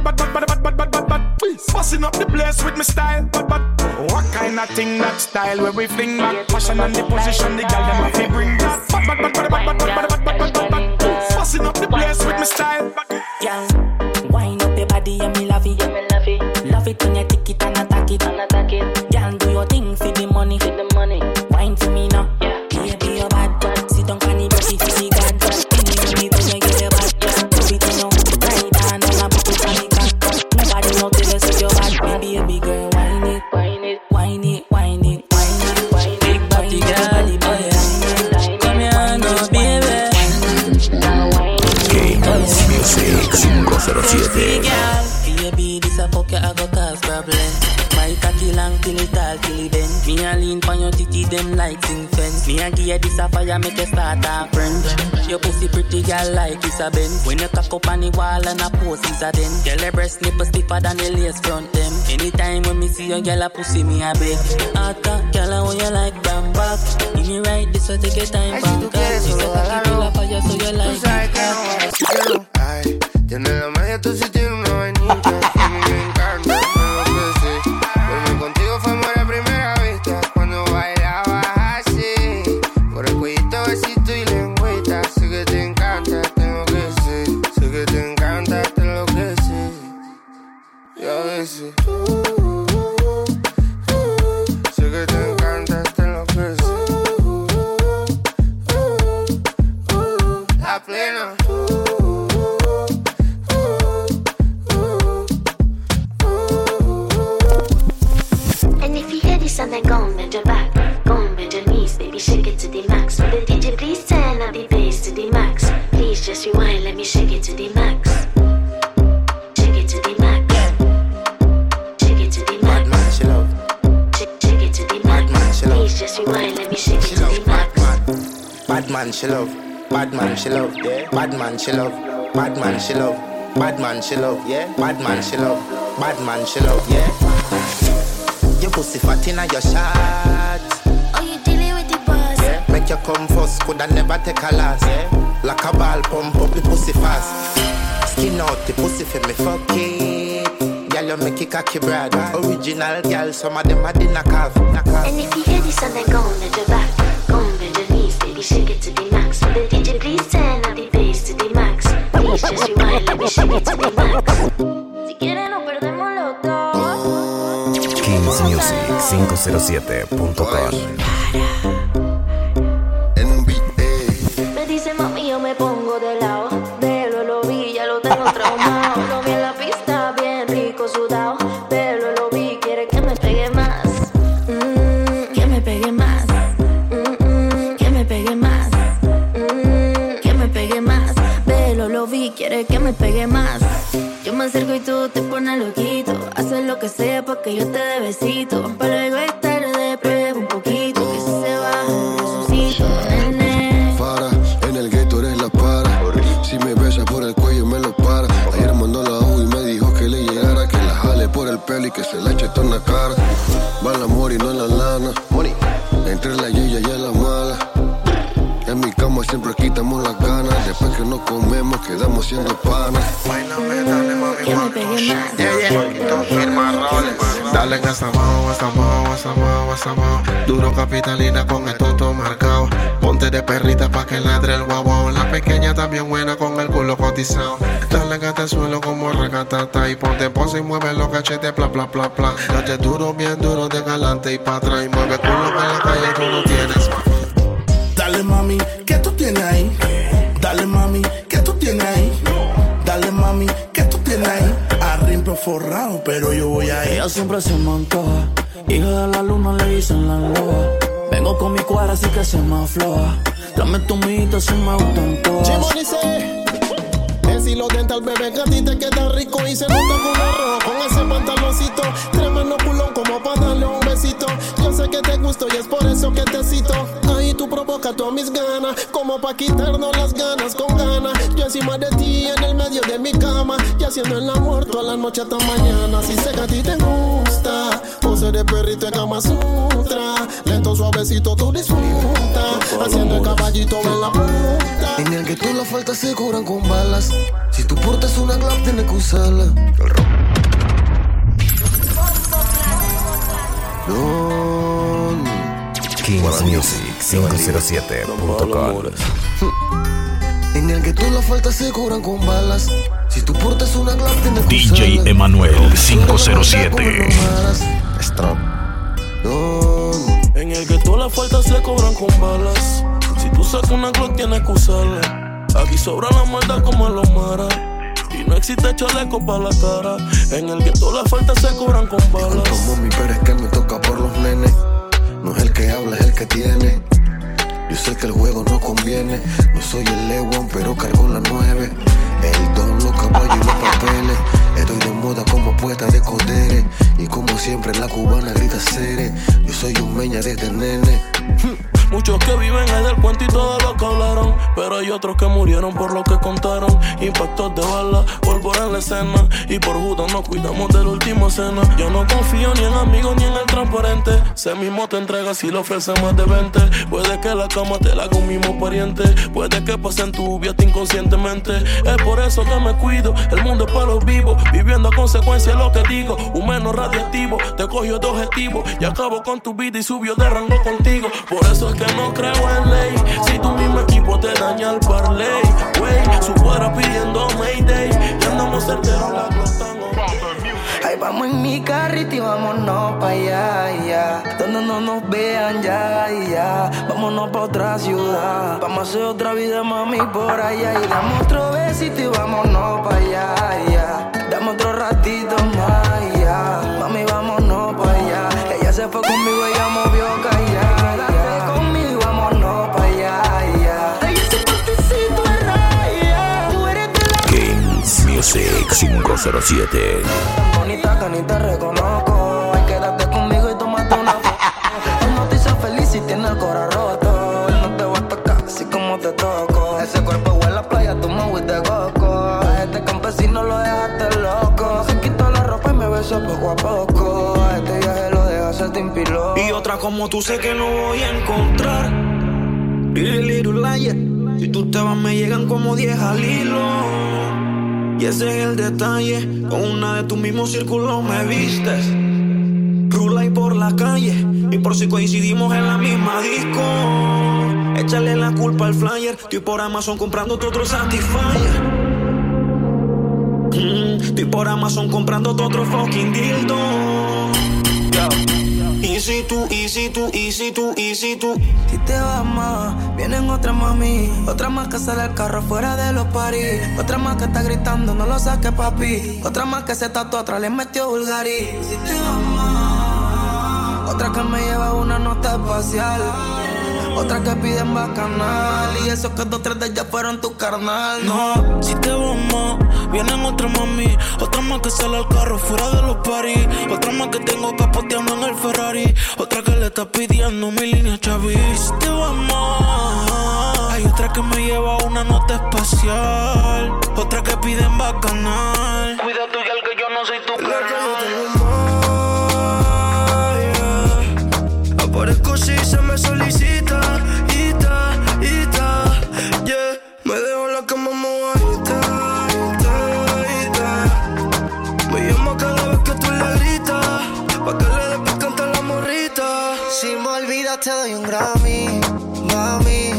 Busting up the place with me style. Bad. What kind of thing that style where we fling back? Passion and the position, the girl them a fi bring back. Bad. Busting up the place with me style. Yeah, wind up your body and me love it. Love it when you tick it and attack it. Girl, do your thing for the money. Wine to me now. Baby, you're bad. Sit down, can you be the god? Give me when you get your bad. Love it, you know. Right down on a bucket and it back. Nobody know till you see your bad. Baby girl, wine it. Big body girl, come here, no baby. Kings Music 507. Baby, this a fuck you, I go cause problem. My cocky long till it all till it bend. Me a lean pon your titty, them like sing fence. Me a give you this a fire, make you start a French. Your pussy pretty girl like it's a bend. When you cock up on the wall and a pose is a den. Girl, your breast nipple stiffer than the lace front them. Anytime when me see your girl a pussy, me a beg. Hot cock, girl, I want you like bam back. Give me right, this will take your time back. She said cocky full of fire, so you like it. Ay, tiene la magia, tú sí tienes una vainita. A mí me encanta, me enloquece. Verme contigo fue amor a primera vista. Cuando bailabas así, por el cuellito, besito y lengüita. Sé que te encanta, tengo que ser. Sé que te encanta, te enloquece. Y a veces sé que te encanta, te enloquece. La plena. And then go and bend your back, go and bend your knees, baby, shake it to the max. Will the DJ please turn up the bass to the max? Please just rewind, let me shake it to the max. Shake it to the max. Shake it to the max. Bad man, she love. Shake it to the max. Please just rewind, let me shake it to the max. Bad man, she love. Bad man, she love. Bad man, she love. Bad man, she love. Bad man, she love. Bad man, she love. Bad man, she love. Yeah. Your pussy fat inna your shot. Oh, you dealing with the boss? Make you come first, coulda never take a last. Like a ball, pump up the pussy fast. Skin out the pussy for me fuck it. Girl, you make it cocky brad. Original girl, some of them a dinner calf. And if you hear this and then go and bend your back, go and bend your knees, baby, shake it to the max. Will the DJ please turn up the bass to the max? Please just rewind, let me shake it to the max. Si quieren nos perdemos los dos. KingsMusic507.com. Me dice mami, yo me pongo de lado. Velo lo vi, ya lo tengo traumado. Lo vi en la pista, bien rico sudado. Velo lo vi, quiere que me pegue más. Que me pegue más. Que me pegue más. Que me pegue más. Velo lo vi, quiere que me pegue más. Yo me acerco y tú te pones loquito. Haces lo que sea pa' que yo te dé besito. Pero luego es tarde, prueba un poquito. Que si se baja, resucito, nene. Para, en el gueto eres la para. Si me besa por el cuello me lo para. Ayer mandó la U y me dijo que le llegara. Que la jale por el pelo y que se la eche toda en la cara. Va el amor y no en la lana. Entre la yella y la mala. En mi cama siempre quitamos las ganas. Después que nos comemos quedamos siendo panas. Que me pegue más. Dale en esa mano, esa mano, esa mano, esa mano. Duro capitalina con el toto marcado. Ponte de perrita pa' que ladre el guau. La pequeña también buena con el culo cotizado. Dale gata al suelo como ragatata. Y ponte pose y mueve los cachetes pla pla pla pla. Date duro, bien duro de galante y pa' atrás. Y mueve culo pa' la calle, tú no tienes. Dale mami, ¿qué tú tienes ahí? Dale mami, ¿qué tú tienes ahí? Dale mami, ¿qué tú tienes ahí? Arrimpio forrado, pero yo voy ahí. Ella siempre se me antoja. Hija de la luna le dicen la loa. Vengo con mi cuadra así que se me afloja. Dame tu mijita si me gustan todas. Chimonice, es hilo dental, bebé, que a ti te queda rico y se nota con arroz. Con ese pantaloncito, tremendo culón como para darle un besito. Yo sé que te gusto y es por eso que te cito. Ahí tú provocas todas mis ganas, como pa' quitarnos las ganas con ganas. Yo encima de ti en el medio de mi cama y haciendo el amor toda la noche hasta mañana. Si sé que a ti te gusta, pose de perrito en Kama Sutra. Lento, suavecito, tú disfrutas, haciendo el caballito en la punta. En el que tú la faltas se cobran con balas. Si tú portas una Glock tienes que usarla. No. Kings Music 507.com. En el que tú la faltas se cobran con balas. Si tú portas una Glock tienes que usarla. DJ Emanuel 507. Strap. En el que todas las faltas se cobran con balas. Si tú sacas una Glock tienes que usarla. Aquí sobra la maldad como en los maras. Y no existe chaleco para la cara. En el que todas las faltas se cobran con balas. Como mi pero es que me toca por los nenes. No es el que habla, es el que tiene. Yo sé que el juego no conviene. No soy el Lewan, pero cargo la 9. El don, los caballos y los papeles. Estoy de moda como poeta de Codere. Y como siempre la cubana grita Cere. Yo soy un meña desde nene. Muchos que viven en el cuento y todo lo que hablaron, pero hay otros que murieron por lo que contaron. Impactos de bala, pólvora en la escena. Y por Judas nos cuidamos de la última cena. Yo no confío ni en amigos ni en el transparente. Se mismo te entrega si le ofrecen más de 20. Puede que la cama te la haga un mismo pariente. Puede que pasen tu vida inconscientemente. Es por eso que me cuido, el mundo es para los vivos. Viviendo a consecuencia de lo que digo. Un menos radioactivo, te cogió de objetivo. Y acabo con tu vida y subió de rango contigo. Por eso es que no creo en ley. Si tu mismo equipo te daña el parlay, wey, su cuadra pidiendo Mayday. Y andamos certeros, la explotamos. Ay, vamos en mi carrito y vámonos pa' allá, ya. Donde no nos vean ya, ya. Vámonos pa' otra ciudad. Vamos a hacer otra vida, mami, por allá. Y damos otro besito y vámonos pa' allá, ya. Dame otro ratito más, ya. Mami, vámonos pa' allá. Ella se fue conmigo, ella movió callada. Music 507. Bonita que ni te reconozco. Ay, quédate conmigo y tómate una foto. Él no te hizo feliz si tiene el corazón roto. Él no te va a tocar así como te toco. Ese cuerpo huele a la playa, tu móvil de coco. A este campesino lo dejaste loco. Se quitó la ropa y me besó poco a poco. A este viaje lo dejaste sin piloto. Y otra como tú sé que no voy a encontrar. Little liar. Si tú te vas me llegan como 10 al hilo. Y ese es el detalle, con una de tus mismos círculos me vistes. Rula y por la calle, y por si coincidimos en la misma disco. Échale la culpa al flyer, estoy por Amazon comprándote otro Satisfyer. Estoy por Amazon comprándote otro fucking dildo. Y si tú, y si tú, y si tú, y si tú. Si te vas más, vienen otras mami. Otra más que sale el carro fuera de los paris. Otra más que está gritando, no lo saques papi. Otra más que se tatuó atrás, le metió Bulgari. Si te vas más. Otra que me lleva una nota espacial. Otra que piden bacanal. Y esos que 2, 3 de ellas fueron tu carnal. No, si te vas más, vienen otras mami. Otra más que sale al carro fuera de los paris. Otra más que tengo capoteando en el Ferrari. Otra que le está pidiendo mi línea Chavis. Si te vas más, hay otra que me lleva una nota espacial. Otra que piden bacanal. Cuida tu yal que yo no soy tu carnal. Aparezco si se me solicita. Yeah, me dejo la cama mojadita. Me llama cada vez que tú le gritas. Pa' que le des picante a la morrita. Si me olvidas te doy un Grammy, mami.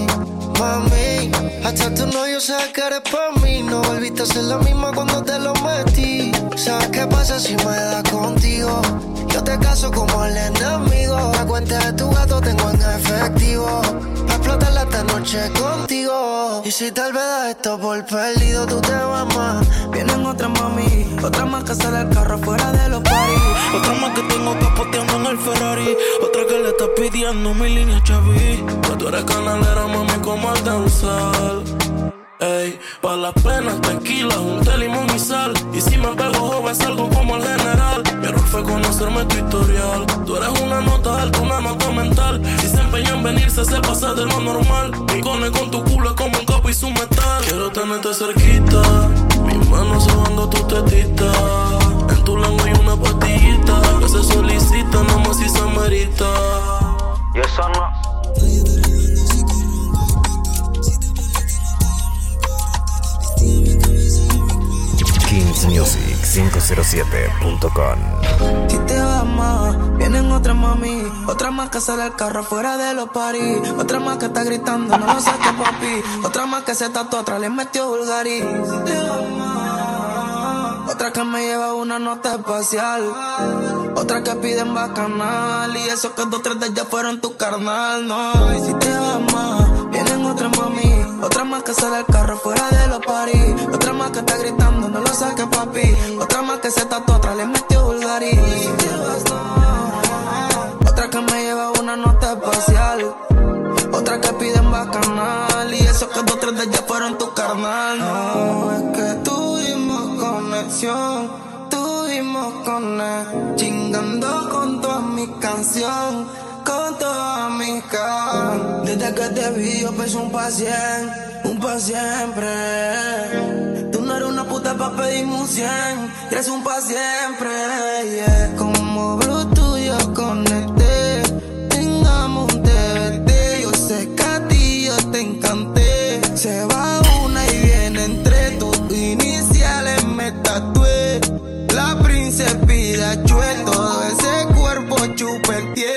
sé que eres pa' mí. No volviste a ser la misma cuando te lo metí. ¿Sabes qué pasa si me das contigo? Yo te caso como el enemigo. La cuenta de tu gato tengo en efectivo. Pa' explotarla esta noche contigo. Y si tal vez das esto por perdido, tú te vas más. Vienen otras mami, otra más que sale el carro fuera de los paris. Otra más que tengo capoteando en el Ferrari. Otra que le está pidiendo mi línea Chavi. Pues tú eres canalera, mami, como al danzar. Ey, pa' las penas, tequila, junté limón y sal. Y si me pego joven, salgo como el general. Mi error fue conocerme tu historial. Tú eres una nota alta, una nota mental. Si se empeña en venirse, se pasa de lo normal. Mi cone con tu culo es como un capo y su metal. Quiero tenerte cerquita, mis manos sobando tu tetita. En tu lengua hay una pastillita que se solicita, nada más si se amerita. Y eso no. KingsMusic507.com. Si te vas más, vienen otras mami. Otra más que sale el carro fuera de los paris. Otra más que está gritando, no lo saques papi. Otra más que se tatuó atrás, le metió Bulgari. Si te vas más, otra que me lleva una nota espacial. Otra que piden bacanal. Y eso que 2 3 de ellas fueron tu carnal, no. Y si te vas más, vienen otras mami. Otra más que sale el carro fuera de los paris. Otra más que está gritando, no lo saques papi. Otra más que se tatuó atrás, le metió Bulgari. Si te vas, no. Otra que me lleva una nota espacial. Otra que piden bacanal. Y eso que 2 3 de ellas fueron tu carnal, no. Es que tuvimos conexión. Tuvimos chingando con toda mi canción. Con toda mi can. Desde que te vi yo pensé un pa' siempre. Tú no eres una puta pa' pedirme un 100. Eres un pa' siempre, yeah. Como Bluetooth yo conecté. Tengamos un TBT. Yo sé que a ti yo te encanté. Se va una y viene entre tus iniciales. Me tatué la princesa Chue. Todo ese cuerpo chupa el pie.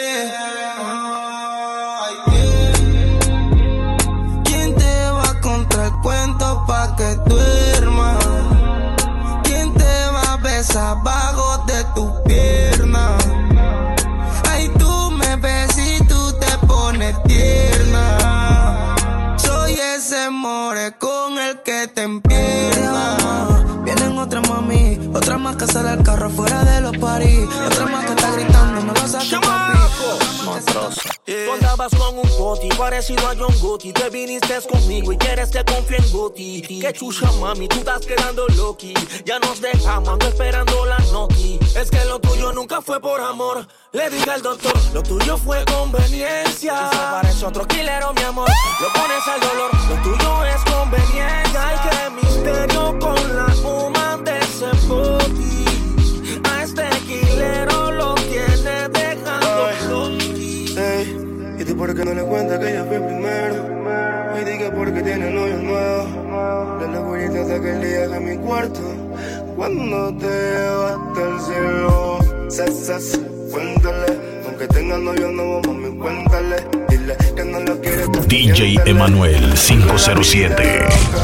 Que duerma. ¿Quién te va a besar abajo de tu pierna? Ay, tú me ves y tú te pones tierna. Soy ese more con el que te empierna. Vienen otras mami, otra más que sale el carro fuera de los paris. Otra más que está gritando, no lo saques papi. Tú andabas con un poti parecido a John Gotti. Te viniste conmigo y quieres que confíe en Gotti. Que chucha mami, tú estás quedando loqui. Ya nos dejamos, ando esperando la noti. Es que lo tuyo nunca fue por amor. Le dije al doctor, lo tuyo fue conveniencia. Si se parece otro killero, mi amor, lo pones al dolor. Lo tuyo es conveniencia. Ay, qué misterio con la human de ese poti. A este killero lo tiene dejando loqui. ¿Y tú por qué no le cuentas que ella fue primero? Y diga por qué tiene novio nuevo. De la güerita de aquel día de mi cuarto. Cuando te llevaste al cielo. Cuéntale. Aunque tenga novio nuevo, mami, cuéntale. Dile que no lo quiere. DJ Emanuel 507.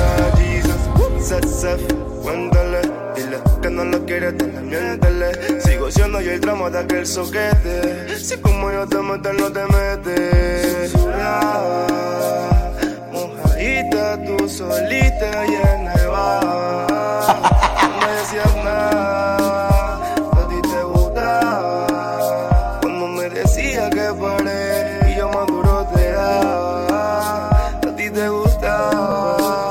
Cuéntale. Dile que no lo quiere, miéntele. Sigo siendo yo el tramo de aquel soquete. Si como yo te meto, no te metes. Mojadita, tú solita y en el bar. No me decías nada, a ti te gustaba. Cuando me decías que paré y yo más duro te daba. A ti te gustaba.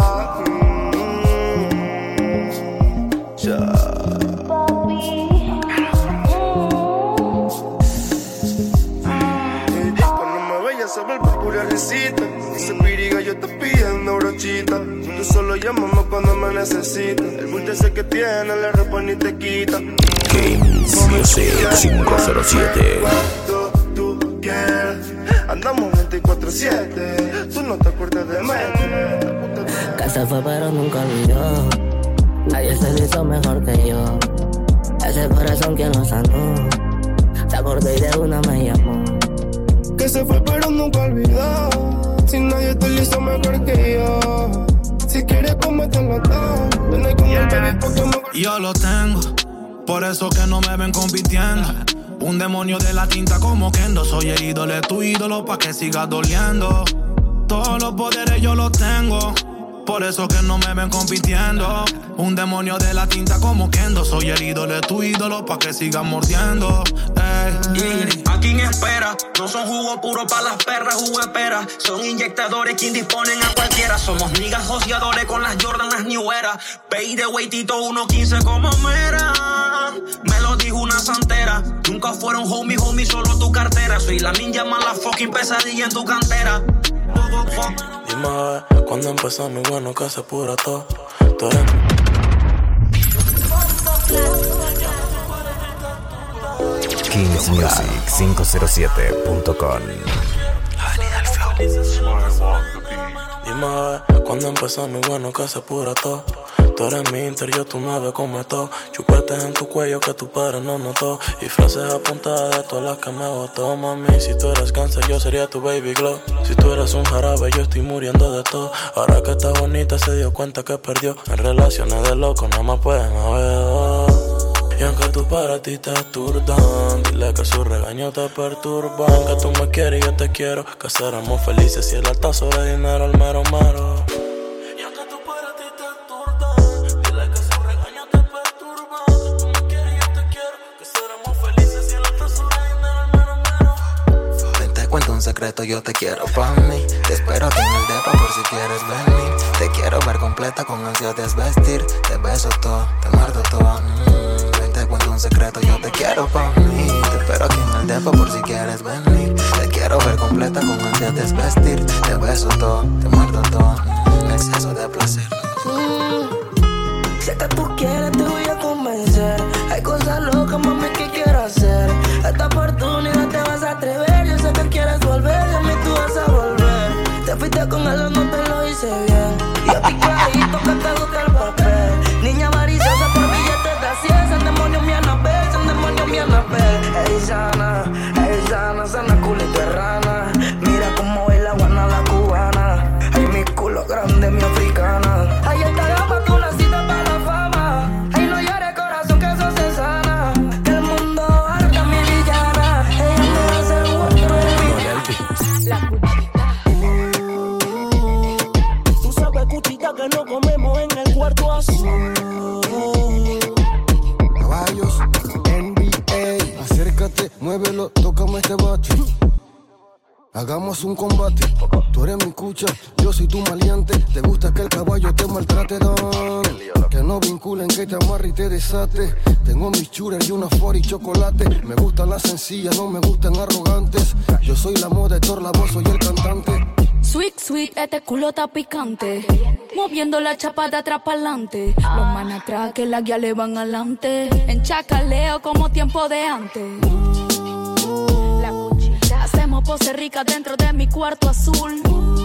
Ese piriga yo te pidiendo brochita. Tú solo llámame cuando me necesitas. El bulto ese que tiene le responde y te quita. Kings Music 507. Cuando tú quieras. Andamos 24/7. Tú no te acuerdas de mí. Que se fue pero nunca olvidó. Nadie se lo hizo mejor que yo. Ese corazón quien lo sanó. Se acordó y de una me llamó. Que se fue pero nunca olvidó. Si nadie te lo hizo mejor que yo. Si quieres, pues mételo todo. Ven ahí con el baby porque me... Yo lo tengo, por eso que no me ven compitiendo. Un demonio de la tinta como Kendo. Soy el ídolo de tu ídolo pa' que sigas doliendo. Todos los poderes yo los tengo, por eso que no me ven compitiendo. Un demonio de la tinta como Kendo. Soy el ídolo de tu ídolo pa' que sigas mordiendo. Y ¿a quién espera? No son jugo puro pa' las perras, jugo de pera. Son inyectadores que indisponen a cualquiera. Somos niggas joseadores con las Jordan, las New Era. Baby de weightito 1.15 como Mera. Me lo dijo una santera. Nunca fueron homie, solo tu cartera. Soy la ninja más la fucking pesadilla en tu cantera. Dime a ver, cuando empezamos y bueno que se pura todo. Tú eres... KingsMusic507.com. Dime a ver, cuando empezamos y bueno que se pura todo. Tú eres mi inter, yo tu nave como todo. Chupetes en tu cuello que tu padre no notó. Y frases apuntadas de todas las que me botó. Mami, si tú eres cáncer, yo sería tu baby glow. Si tú eres un jarabe, yo estoy muriendo de todo. Ahora que está bonita, se dio cuenta que perdió. En relaciones de loco, nada más pueden haber dos. Y aunque tú para ti te aturdan, dile que su regaño te perturban. Que tú me quieres y yo te quiero, que seremos felices si el alta sobre dinero, el mero mero. Un secreto, yo te quiero pa' mí. Te espero aquí en el depa por si quieres venir. Te quiero ver completa con ansias de desvestir. Te beso todo, te muerdo todo. Ven, te cuento un secreto, yo te quiero pa' mí. Te espero aquí en el depa por si quieres venir. Te quiero ver completa con ansias de desvestir. Te beso todo, te muerdo todo. Exceso de placer. Si es que tú quieres, te voy a convencer. Hay cosas locas, mami, que quiero hacer. Esta oportunidad te vas a atrever. Yo sé que quieres volver, y a mí tú vas a volver. Te fuiste con él, no te lo hice bien. Y a ti clarito que te gusta el papel. Niña maliciosa por billetes de 100. San demonio mi Anabel, San demonio mi Anabel. Ey, sana, culito de rana. Mira cómo baila guana la cubana. Ay, mi culo grande, mi africana. Ay, esta gama que una cita para la fama. Ay, no llores corazón que eso se sana. Que el mundo harta mi villana. Ella me hace otro la cuchita. Tú sabes, cuchita, que no comemos en el cuarto azul. Caballos, NBA, acércate, muévelo, tócame este bate. Hagamos un combate, tú eres mi cucha, yo soy tu maleante. Te gusta que el caballo te maltrate, don. Que no vinculen, que te amarre y te desate. Tengo mis shooters y una for y chocolate. Me gustan las sencillas, no me gustan arrogantes. Yo soy la moda, Héctor Lavoe, soy el cantante. Sweet, sweet, este culo está picante. Moviendo la chapa de atrás para adelante. Los man atrás que la guía le van adelante. En chacaleo como tiempo de antes. La cuchita. Hacemos pose rica dentro de mi cuarto azul.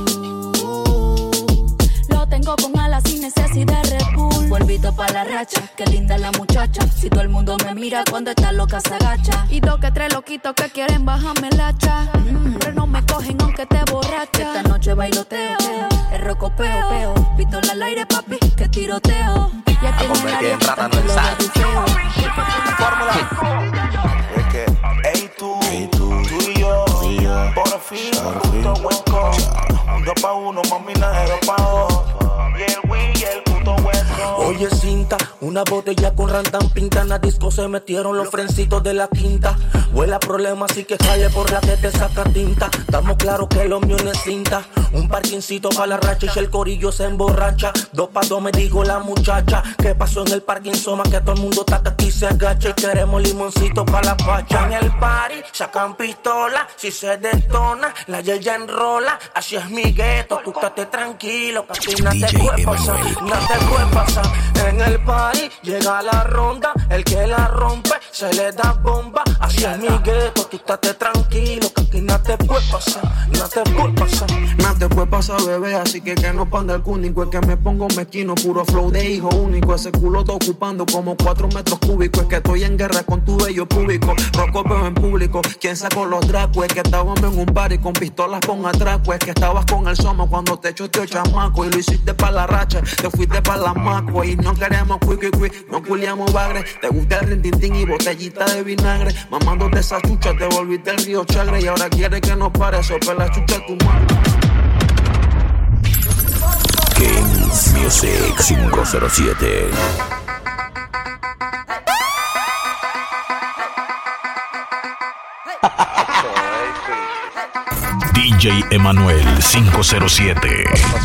Lo tengo con alas sin necesidad de Red Bull. Vuelvito pa' la racha, qué linda la muchacha. Si todo el mundo me mira cuando esta loca se agacha. Y dos que tres loquitos que quieren bajarme el hacha. Pero no me cogen aunque te borracha. Esta noche bailoteo, el rocopeo, peo. Pistola al aire, papi, que tiroteo. Y aquí en el área, tanto lo batufeo. Es que, ey tú y yo, por fin, puto hueco. 2 pa' 1, mami, nada 2 pa' 2. Y el Wii y el puto hueco. Oye, cinta, una botella con rantan pinta. En la disco se metieron los frencitos de la quinta. Huele a problema, así que jale por la que te saca tinta. Estamos claros que lo mío no es cinta. Un parquincito pa' la racha y el corillo se emborracha. 2 pa' 2 me dijo la muchacha. ¿Qué pasó en el parking? Soma que todo el mundo está aquí se agacha. Y queremos limoncito pa' la facha. En el party sacan pistola. Si se detona, la yel ya enrola. Así es mi gueto, tú estate tranquilo. Que así no te puede pasar, no te puede pasar. En el party llega la ronda. El que la rompe se le da bomba. Así es mi gueto, tú estate tranquilo. Que aquí nada te puede pasar, nada te puede pasar. Nada te puede pasar, bebé, así que no panda el cúnico. Es que me pongo mezquino, puro flow de hijo único. Ese culo está ocupando como 4 metros cúbicos. Es que estoy en guerra con tu bello público. Roco pero en público, ¿quién sacó los dracos? Es que estábamos en un party con pistolas con atraco. Es que estabas con el Soma cuando te choteó chamaco. Y lo hiciste pa' la racha, te fuiste pa' la maco. Y no queremos quick, no culiamos bagre. Te gusta el rintintín y botellita de vinagre. Mamándote esa chucha, te volviste el río Chagre. Y ahora quieres que nos pare, sopa la chucha a tu mano. Kings Music 507. DJ Emanuel 507.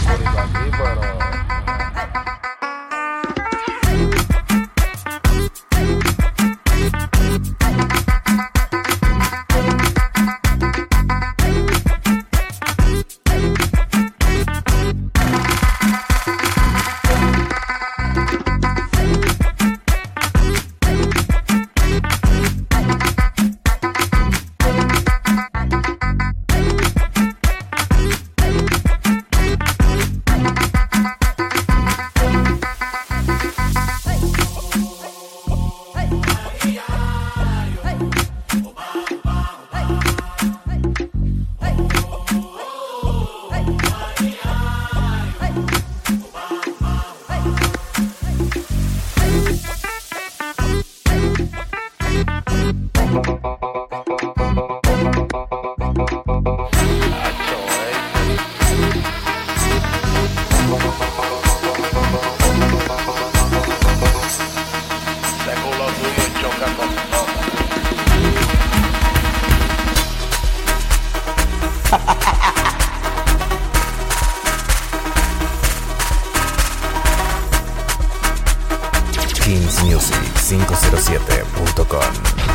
KingsMusic507.com.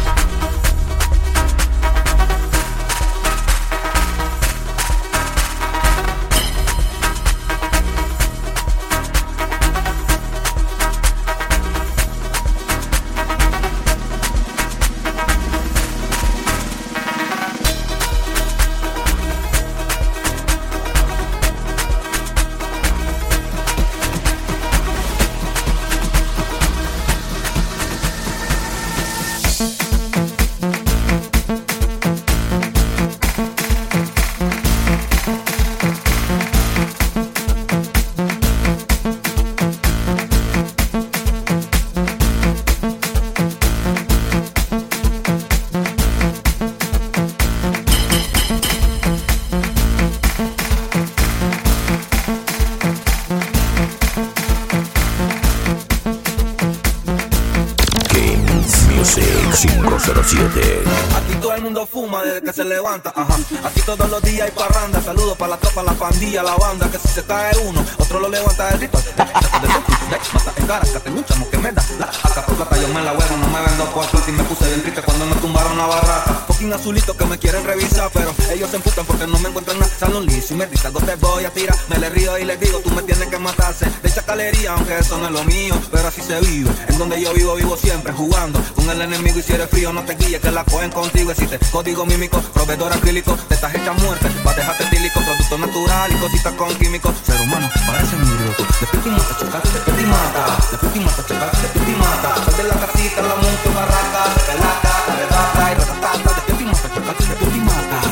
Music 507. Aquí todo el mundo fuma desde que se levanta, ajá. Aquí todos los días hay parranda. Saludos para la tropa, la pandilla, la banda. Que si se cae uno, otro lo levanta del ritual. Mata en Caracas, tengo un chamo que me da la acá por plata, yo me la huevo, no me vendo por suerte. Y me puse bien triste cuando me tumbaron la barraca. Fucking azulito que me quieren revisar, pero ellos se emputan porque no me encuentran nada. Salón liso y me dice algo te voy a tirar. Me le río y les digo, tú me tienes que matarse. De chacalería, aunque eso no es lo mío, pero así se vive. En donde yo vivo, vivo siempre jugando con el enemigo. Y si eres frío, no te guíes, que la cogen contigo. Existe código mímico, proveedor acrílico. Te estás hecha muerte, va a dejarte tílico. Producto natural y cositas con químicos. Ser humano, parece mi bruto. Después te mata, chocar, después te mata. Después te mata, chocar, después te mata. Sal de la casita, la monto, barraca. Te relaca, te redata y ratatata. Después te mata, chocar, después te mata.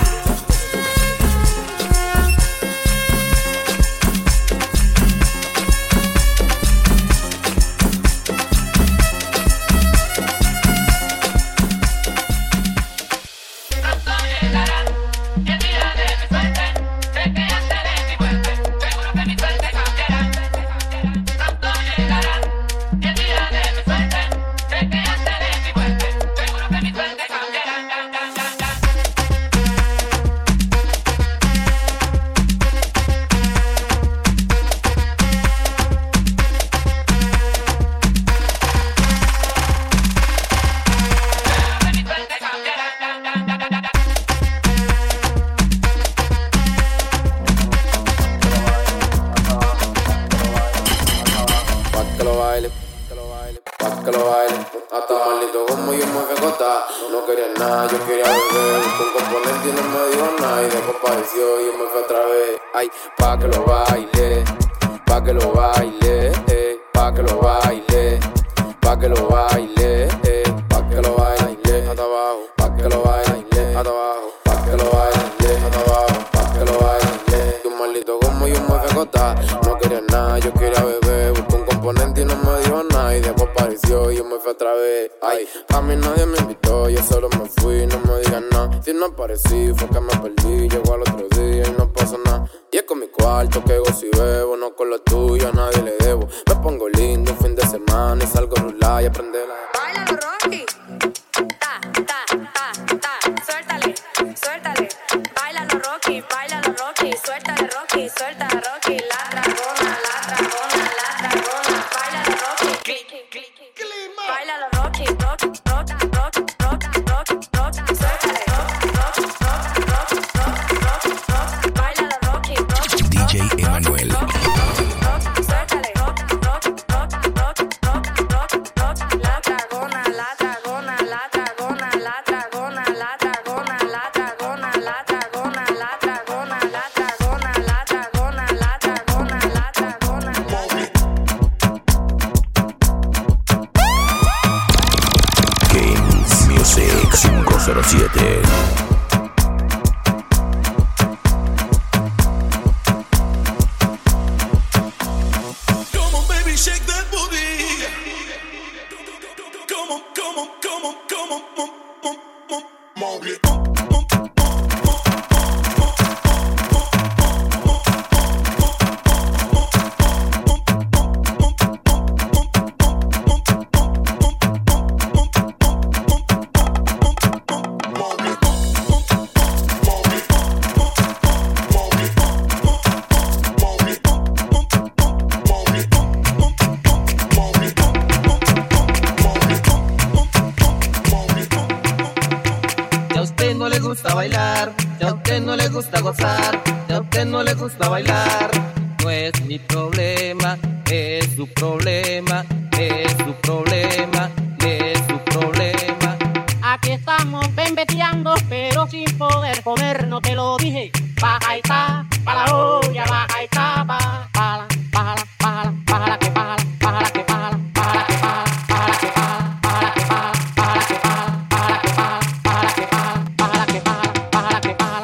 Hasta maldito como yo me fecota. No quería nada, yo quería beber. Busco un componente y no me dijo nada. Y después padeció y yo me fui otra vez. Ay, pa' que lo baile, pa' que lo baile, pa' que lo baile, pa' que lo baile, pa' que lo baile, hasta abajo, pa' que lo baile, hasta abajo, pa' que lo baile, hasta abajo, pa' que lo baile. Un maldito como yo me fecota. No quería nada, yo quería beber. Busco un componente y no me dijo nada. Y después apareció y yo me fui otra vez. Ay, a mí nadie me invitó, yo solo me fui, no me digan nada. Si no aparecí fue que me perdí. Llegó al otro día y no pasó nada. Y es con mi cuarto que gozo y bebo. No con lo tuyo, a nadie le debo. Me pongo lindo un fin de semana y salgo a rular y aprender la... Báilalo, Rocky. Ta, ta, ta, ta. Suéltale, suéltale. Báilalo, Rocky, báilalo, Rocky. Suéltale, Rocky, suéltale, Rocky. La dragona, la dragona, la dragona. Báilalo, Rocky. Click, click, click. Báilalo, Rocky, Rocky, Rocky, Rocky, Rocky, Rocky, Rocky. Suéltale, Rocky, Rocky, Rocky, Rocky, Rocky, Rocky, Rocky. Báilalo, Rocky, Rocky. DJ Emanuel. Suéltale, Rocky, Rocky, Rocky, Rocky, Rocky, Rocky, Rocky. La dragona, la dragona, la dragona, la dragona, la dragona, la dragona, la dragona, la dragona, la dragona, la dragona, la dragona, la dragona. Kings Music 507. Come on, baby, shake that booty. Come on, come on, come on, come on, move it. Si a usted no le gusta bailar, si a usted no le gusta gozar, si a usted no le gusta bailar, no es mi problema, es su problema, es su problema, es su problema. Aquí estamos bembeteando, pero sin poder comer, no te lo dije. Baja y ta, pa' la olla, baja y ta, pa' la, pa' la, pa' la, pa' la, que pa' la, pa' la, que pa' la, pa' la, que pa' la, pa' la, que pa' la, pa' la, que pa' la, pa' la, que pa' la, pa' la, que pa' la, pa' la, que pa' la, pa' la, que pa' la, pa' la, que pa' la,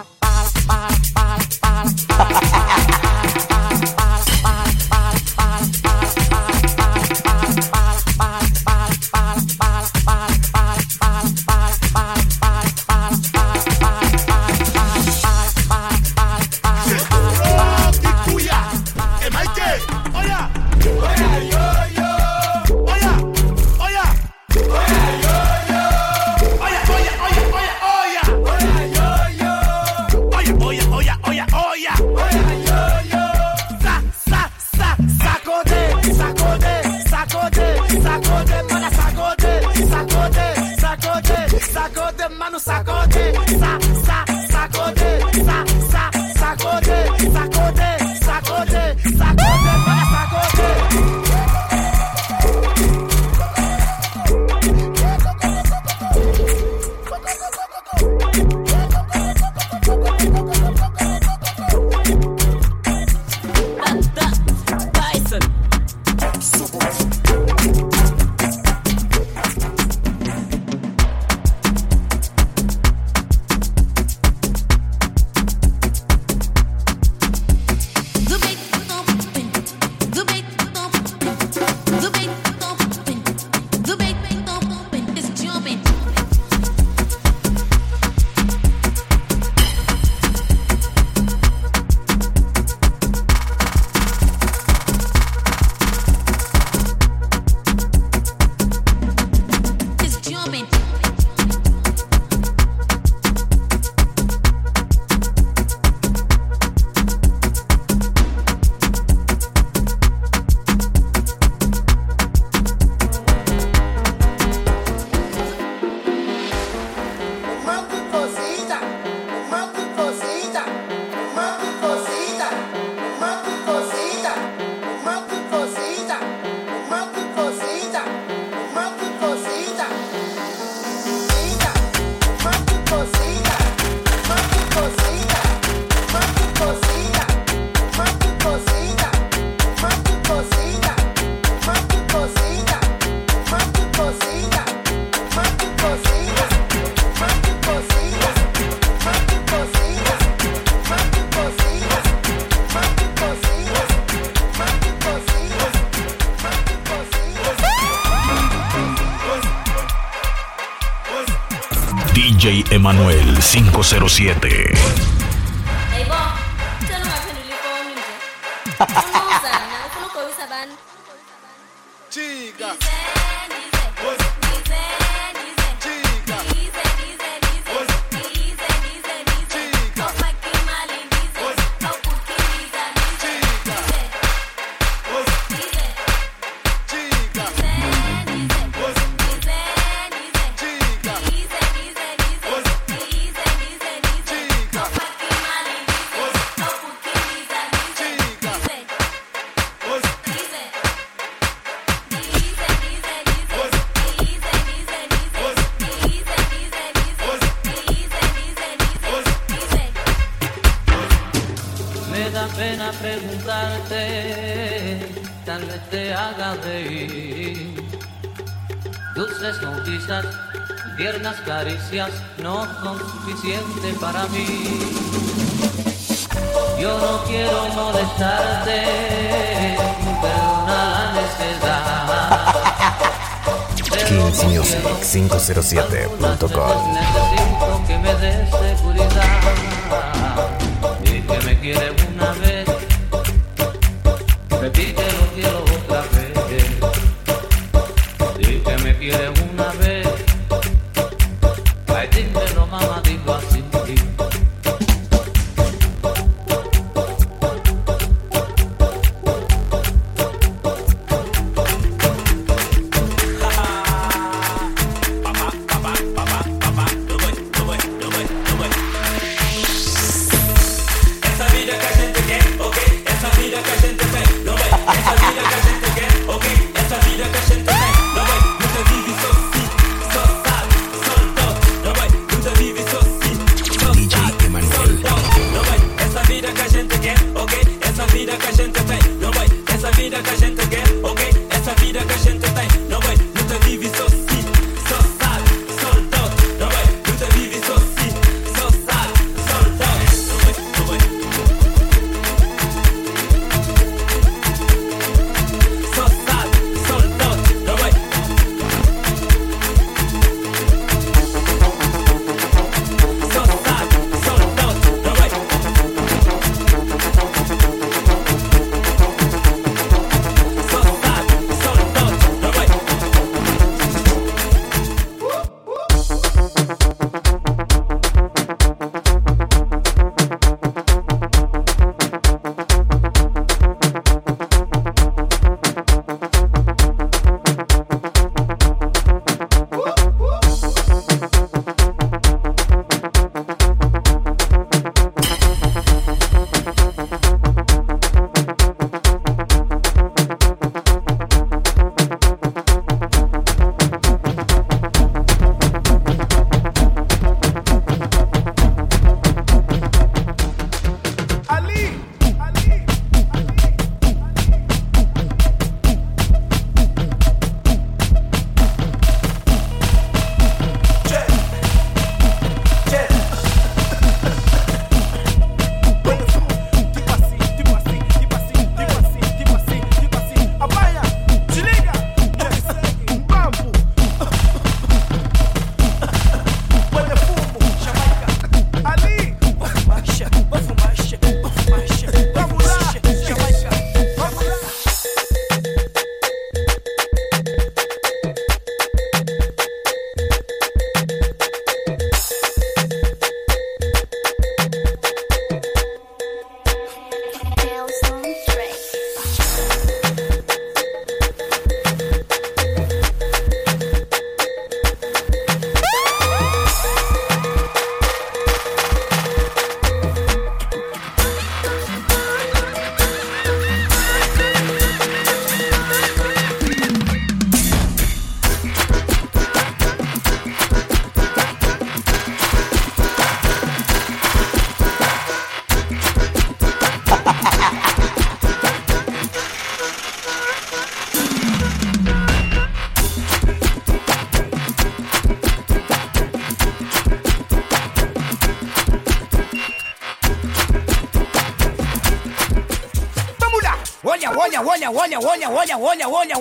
DJ Emanuel 507. Hey, Bo, tell me what you phone me. Chica. Pena preguntarte, tal vez te haga reír. Dulces noticias, tiernas caricias no son suficientes para mí. Yo no quiero molestarte, perdona la necesidad. KingsMusic507.com. Necesito que me des seguridad. Que me quiere una vez, repítelo, quiero otra vez. Di que me quiere una vez, ay dímelo mamá, digo así.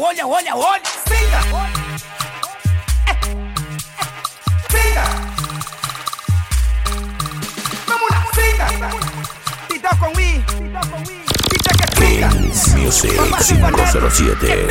Siga. Siga. Games Music 507.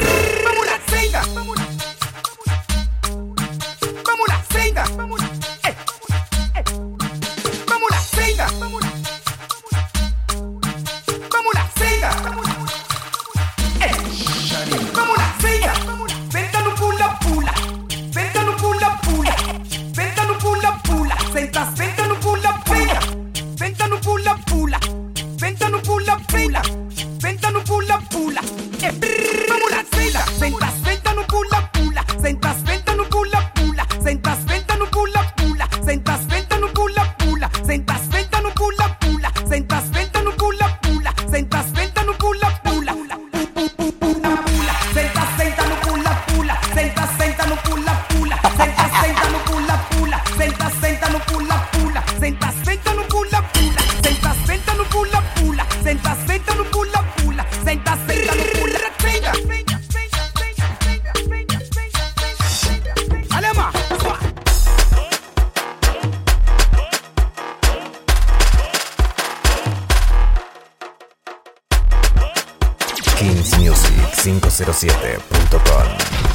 KingsMusic507.com.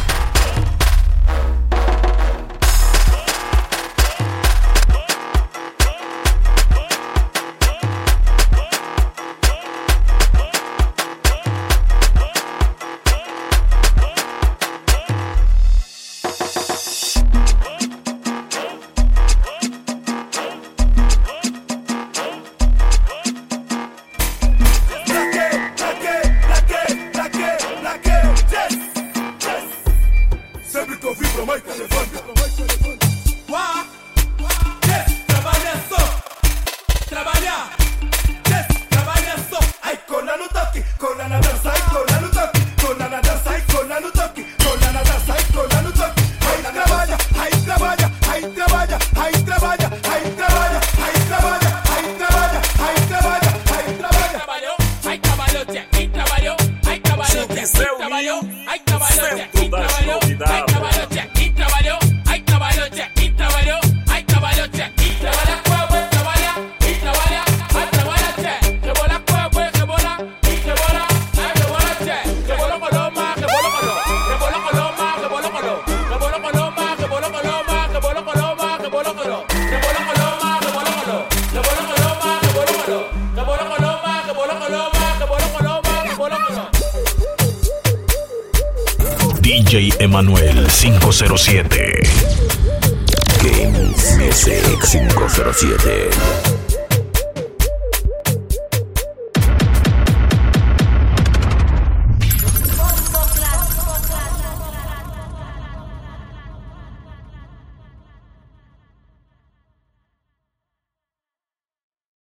DJ Emanuel 507. Games Music 507.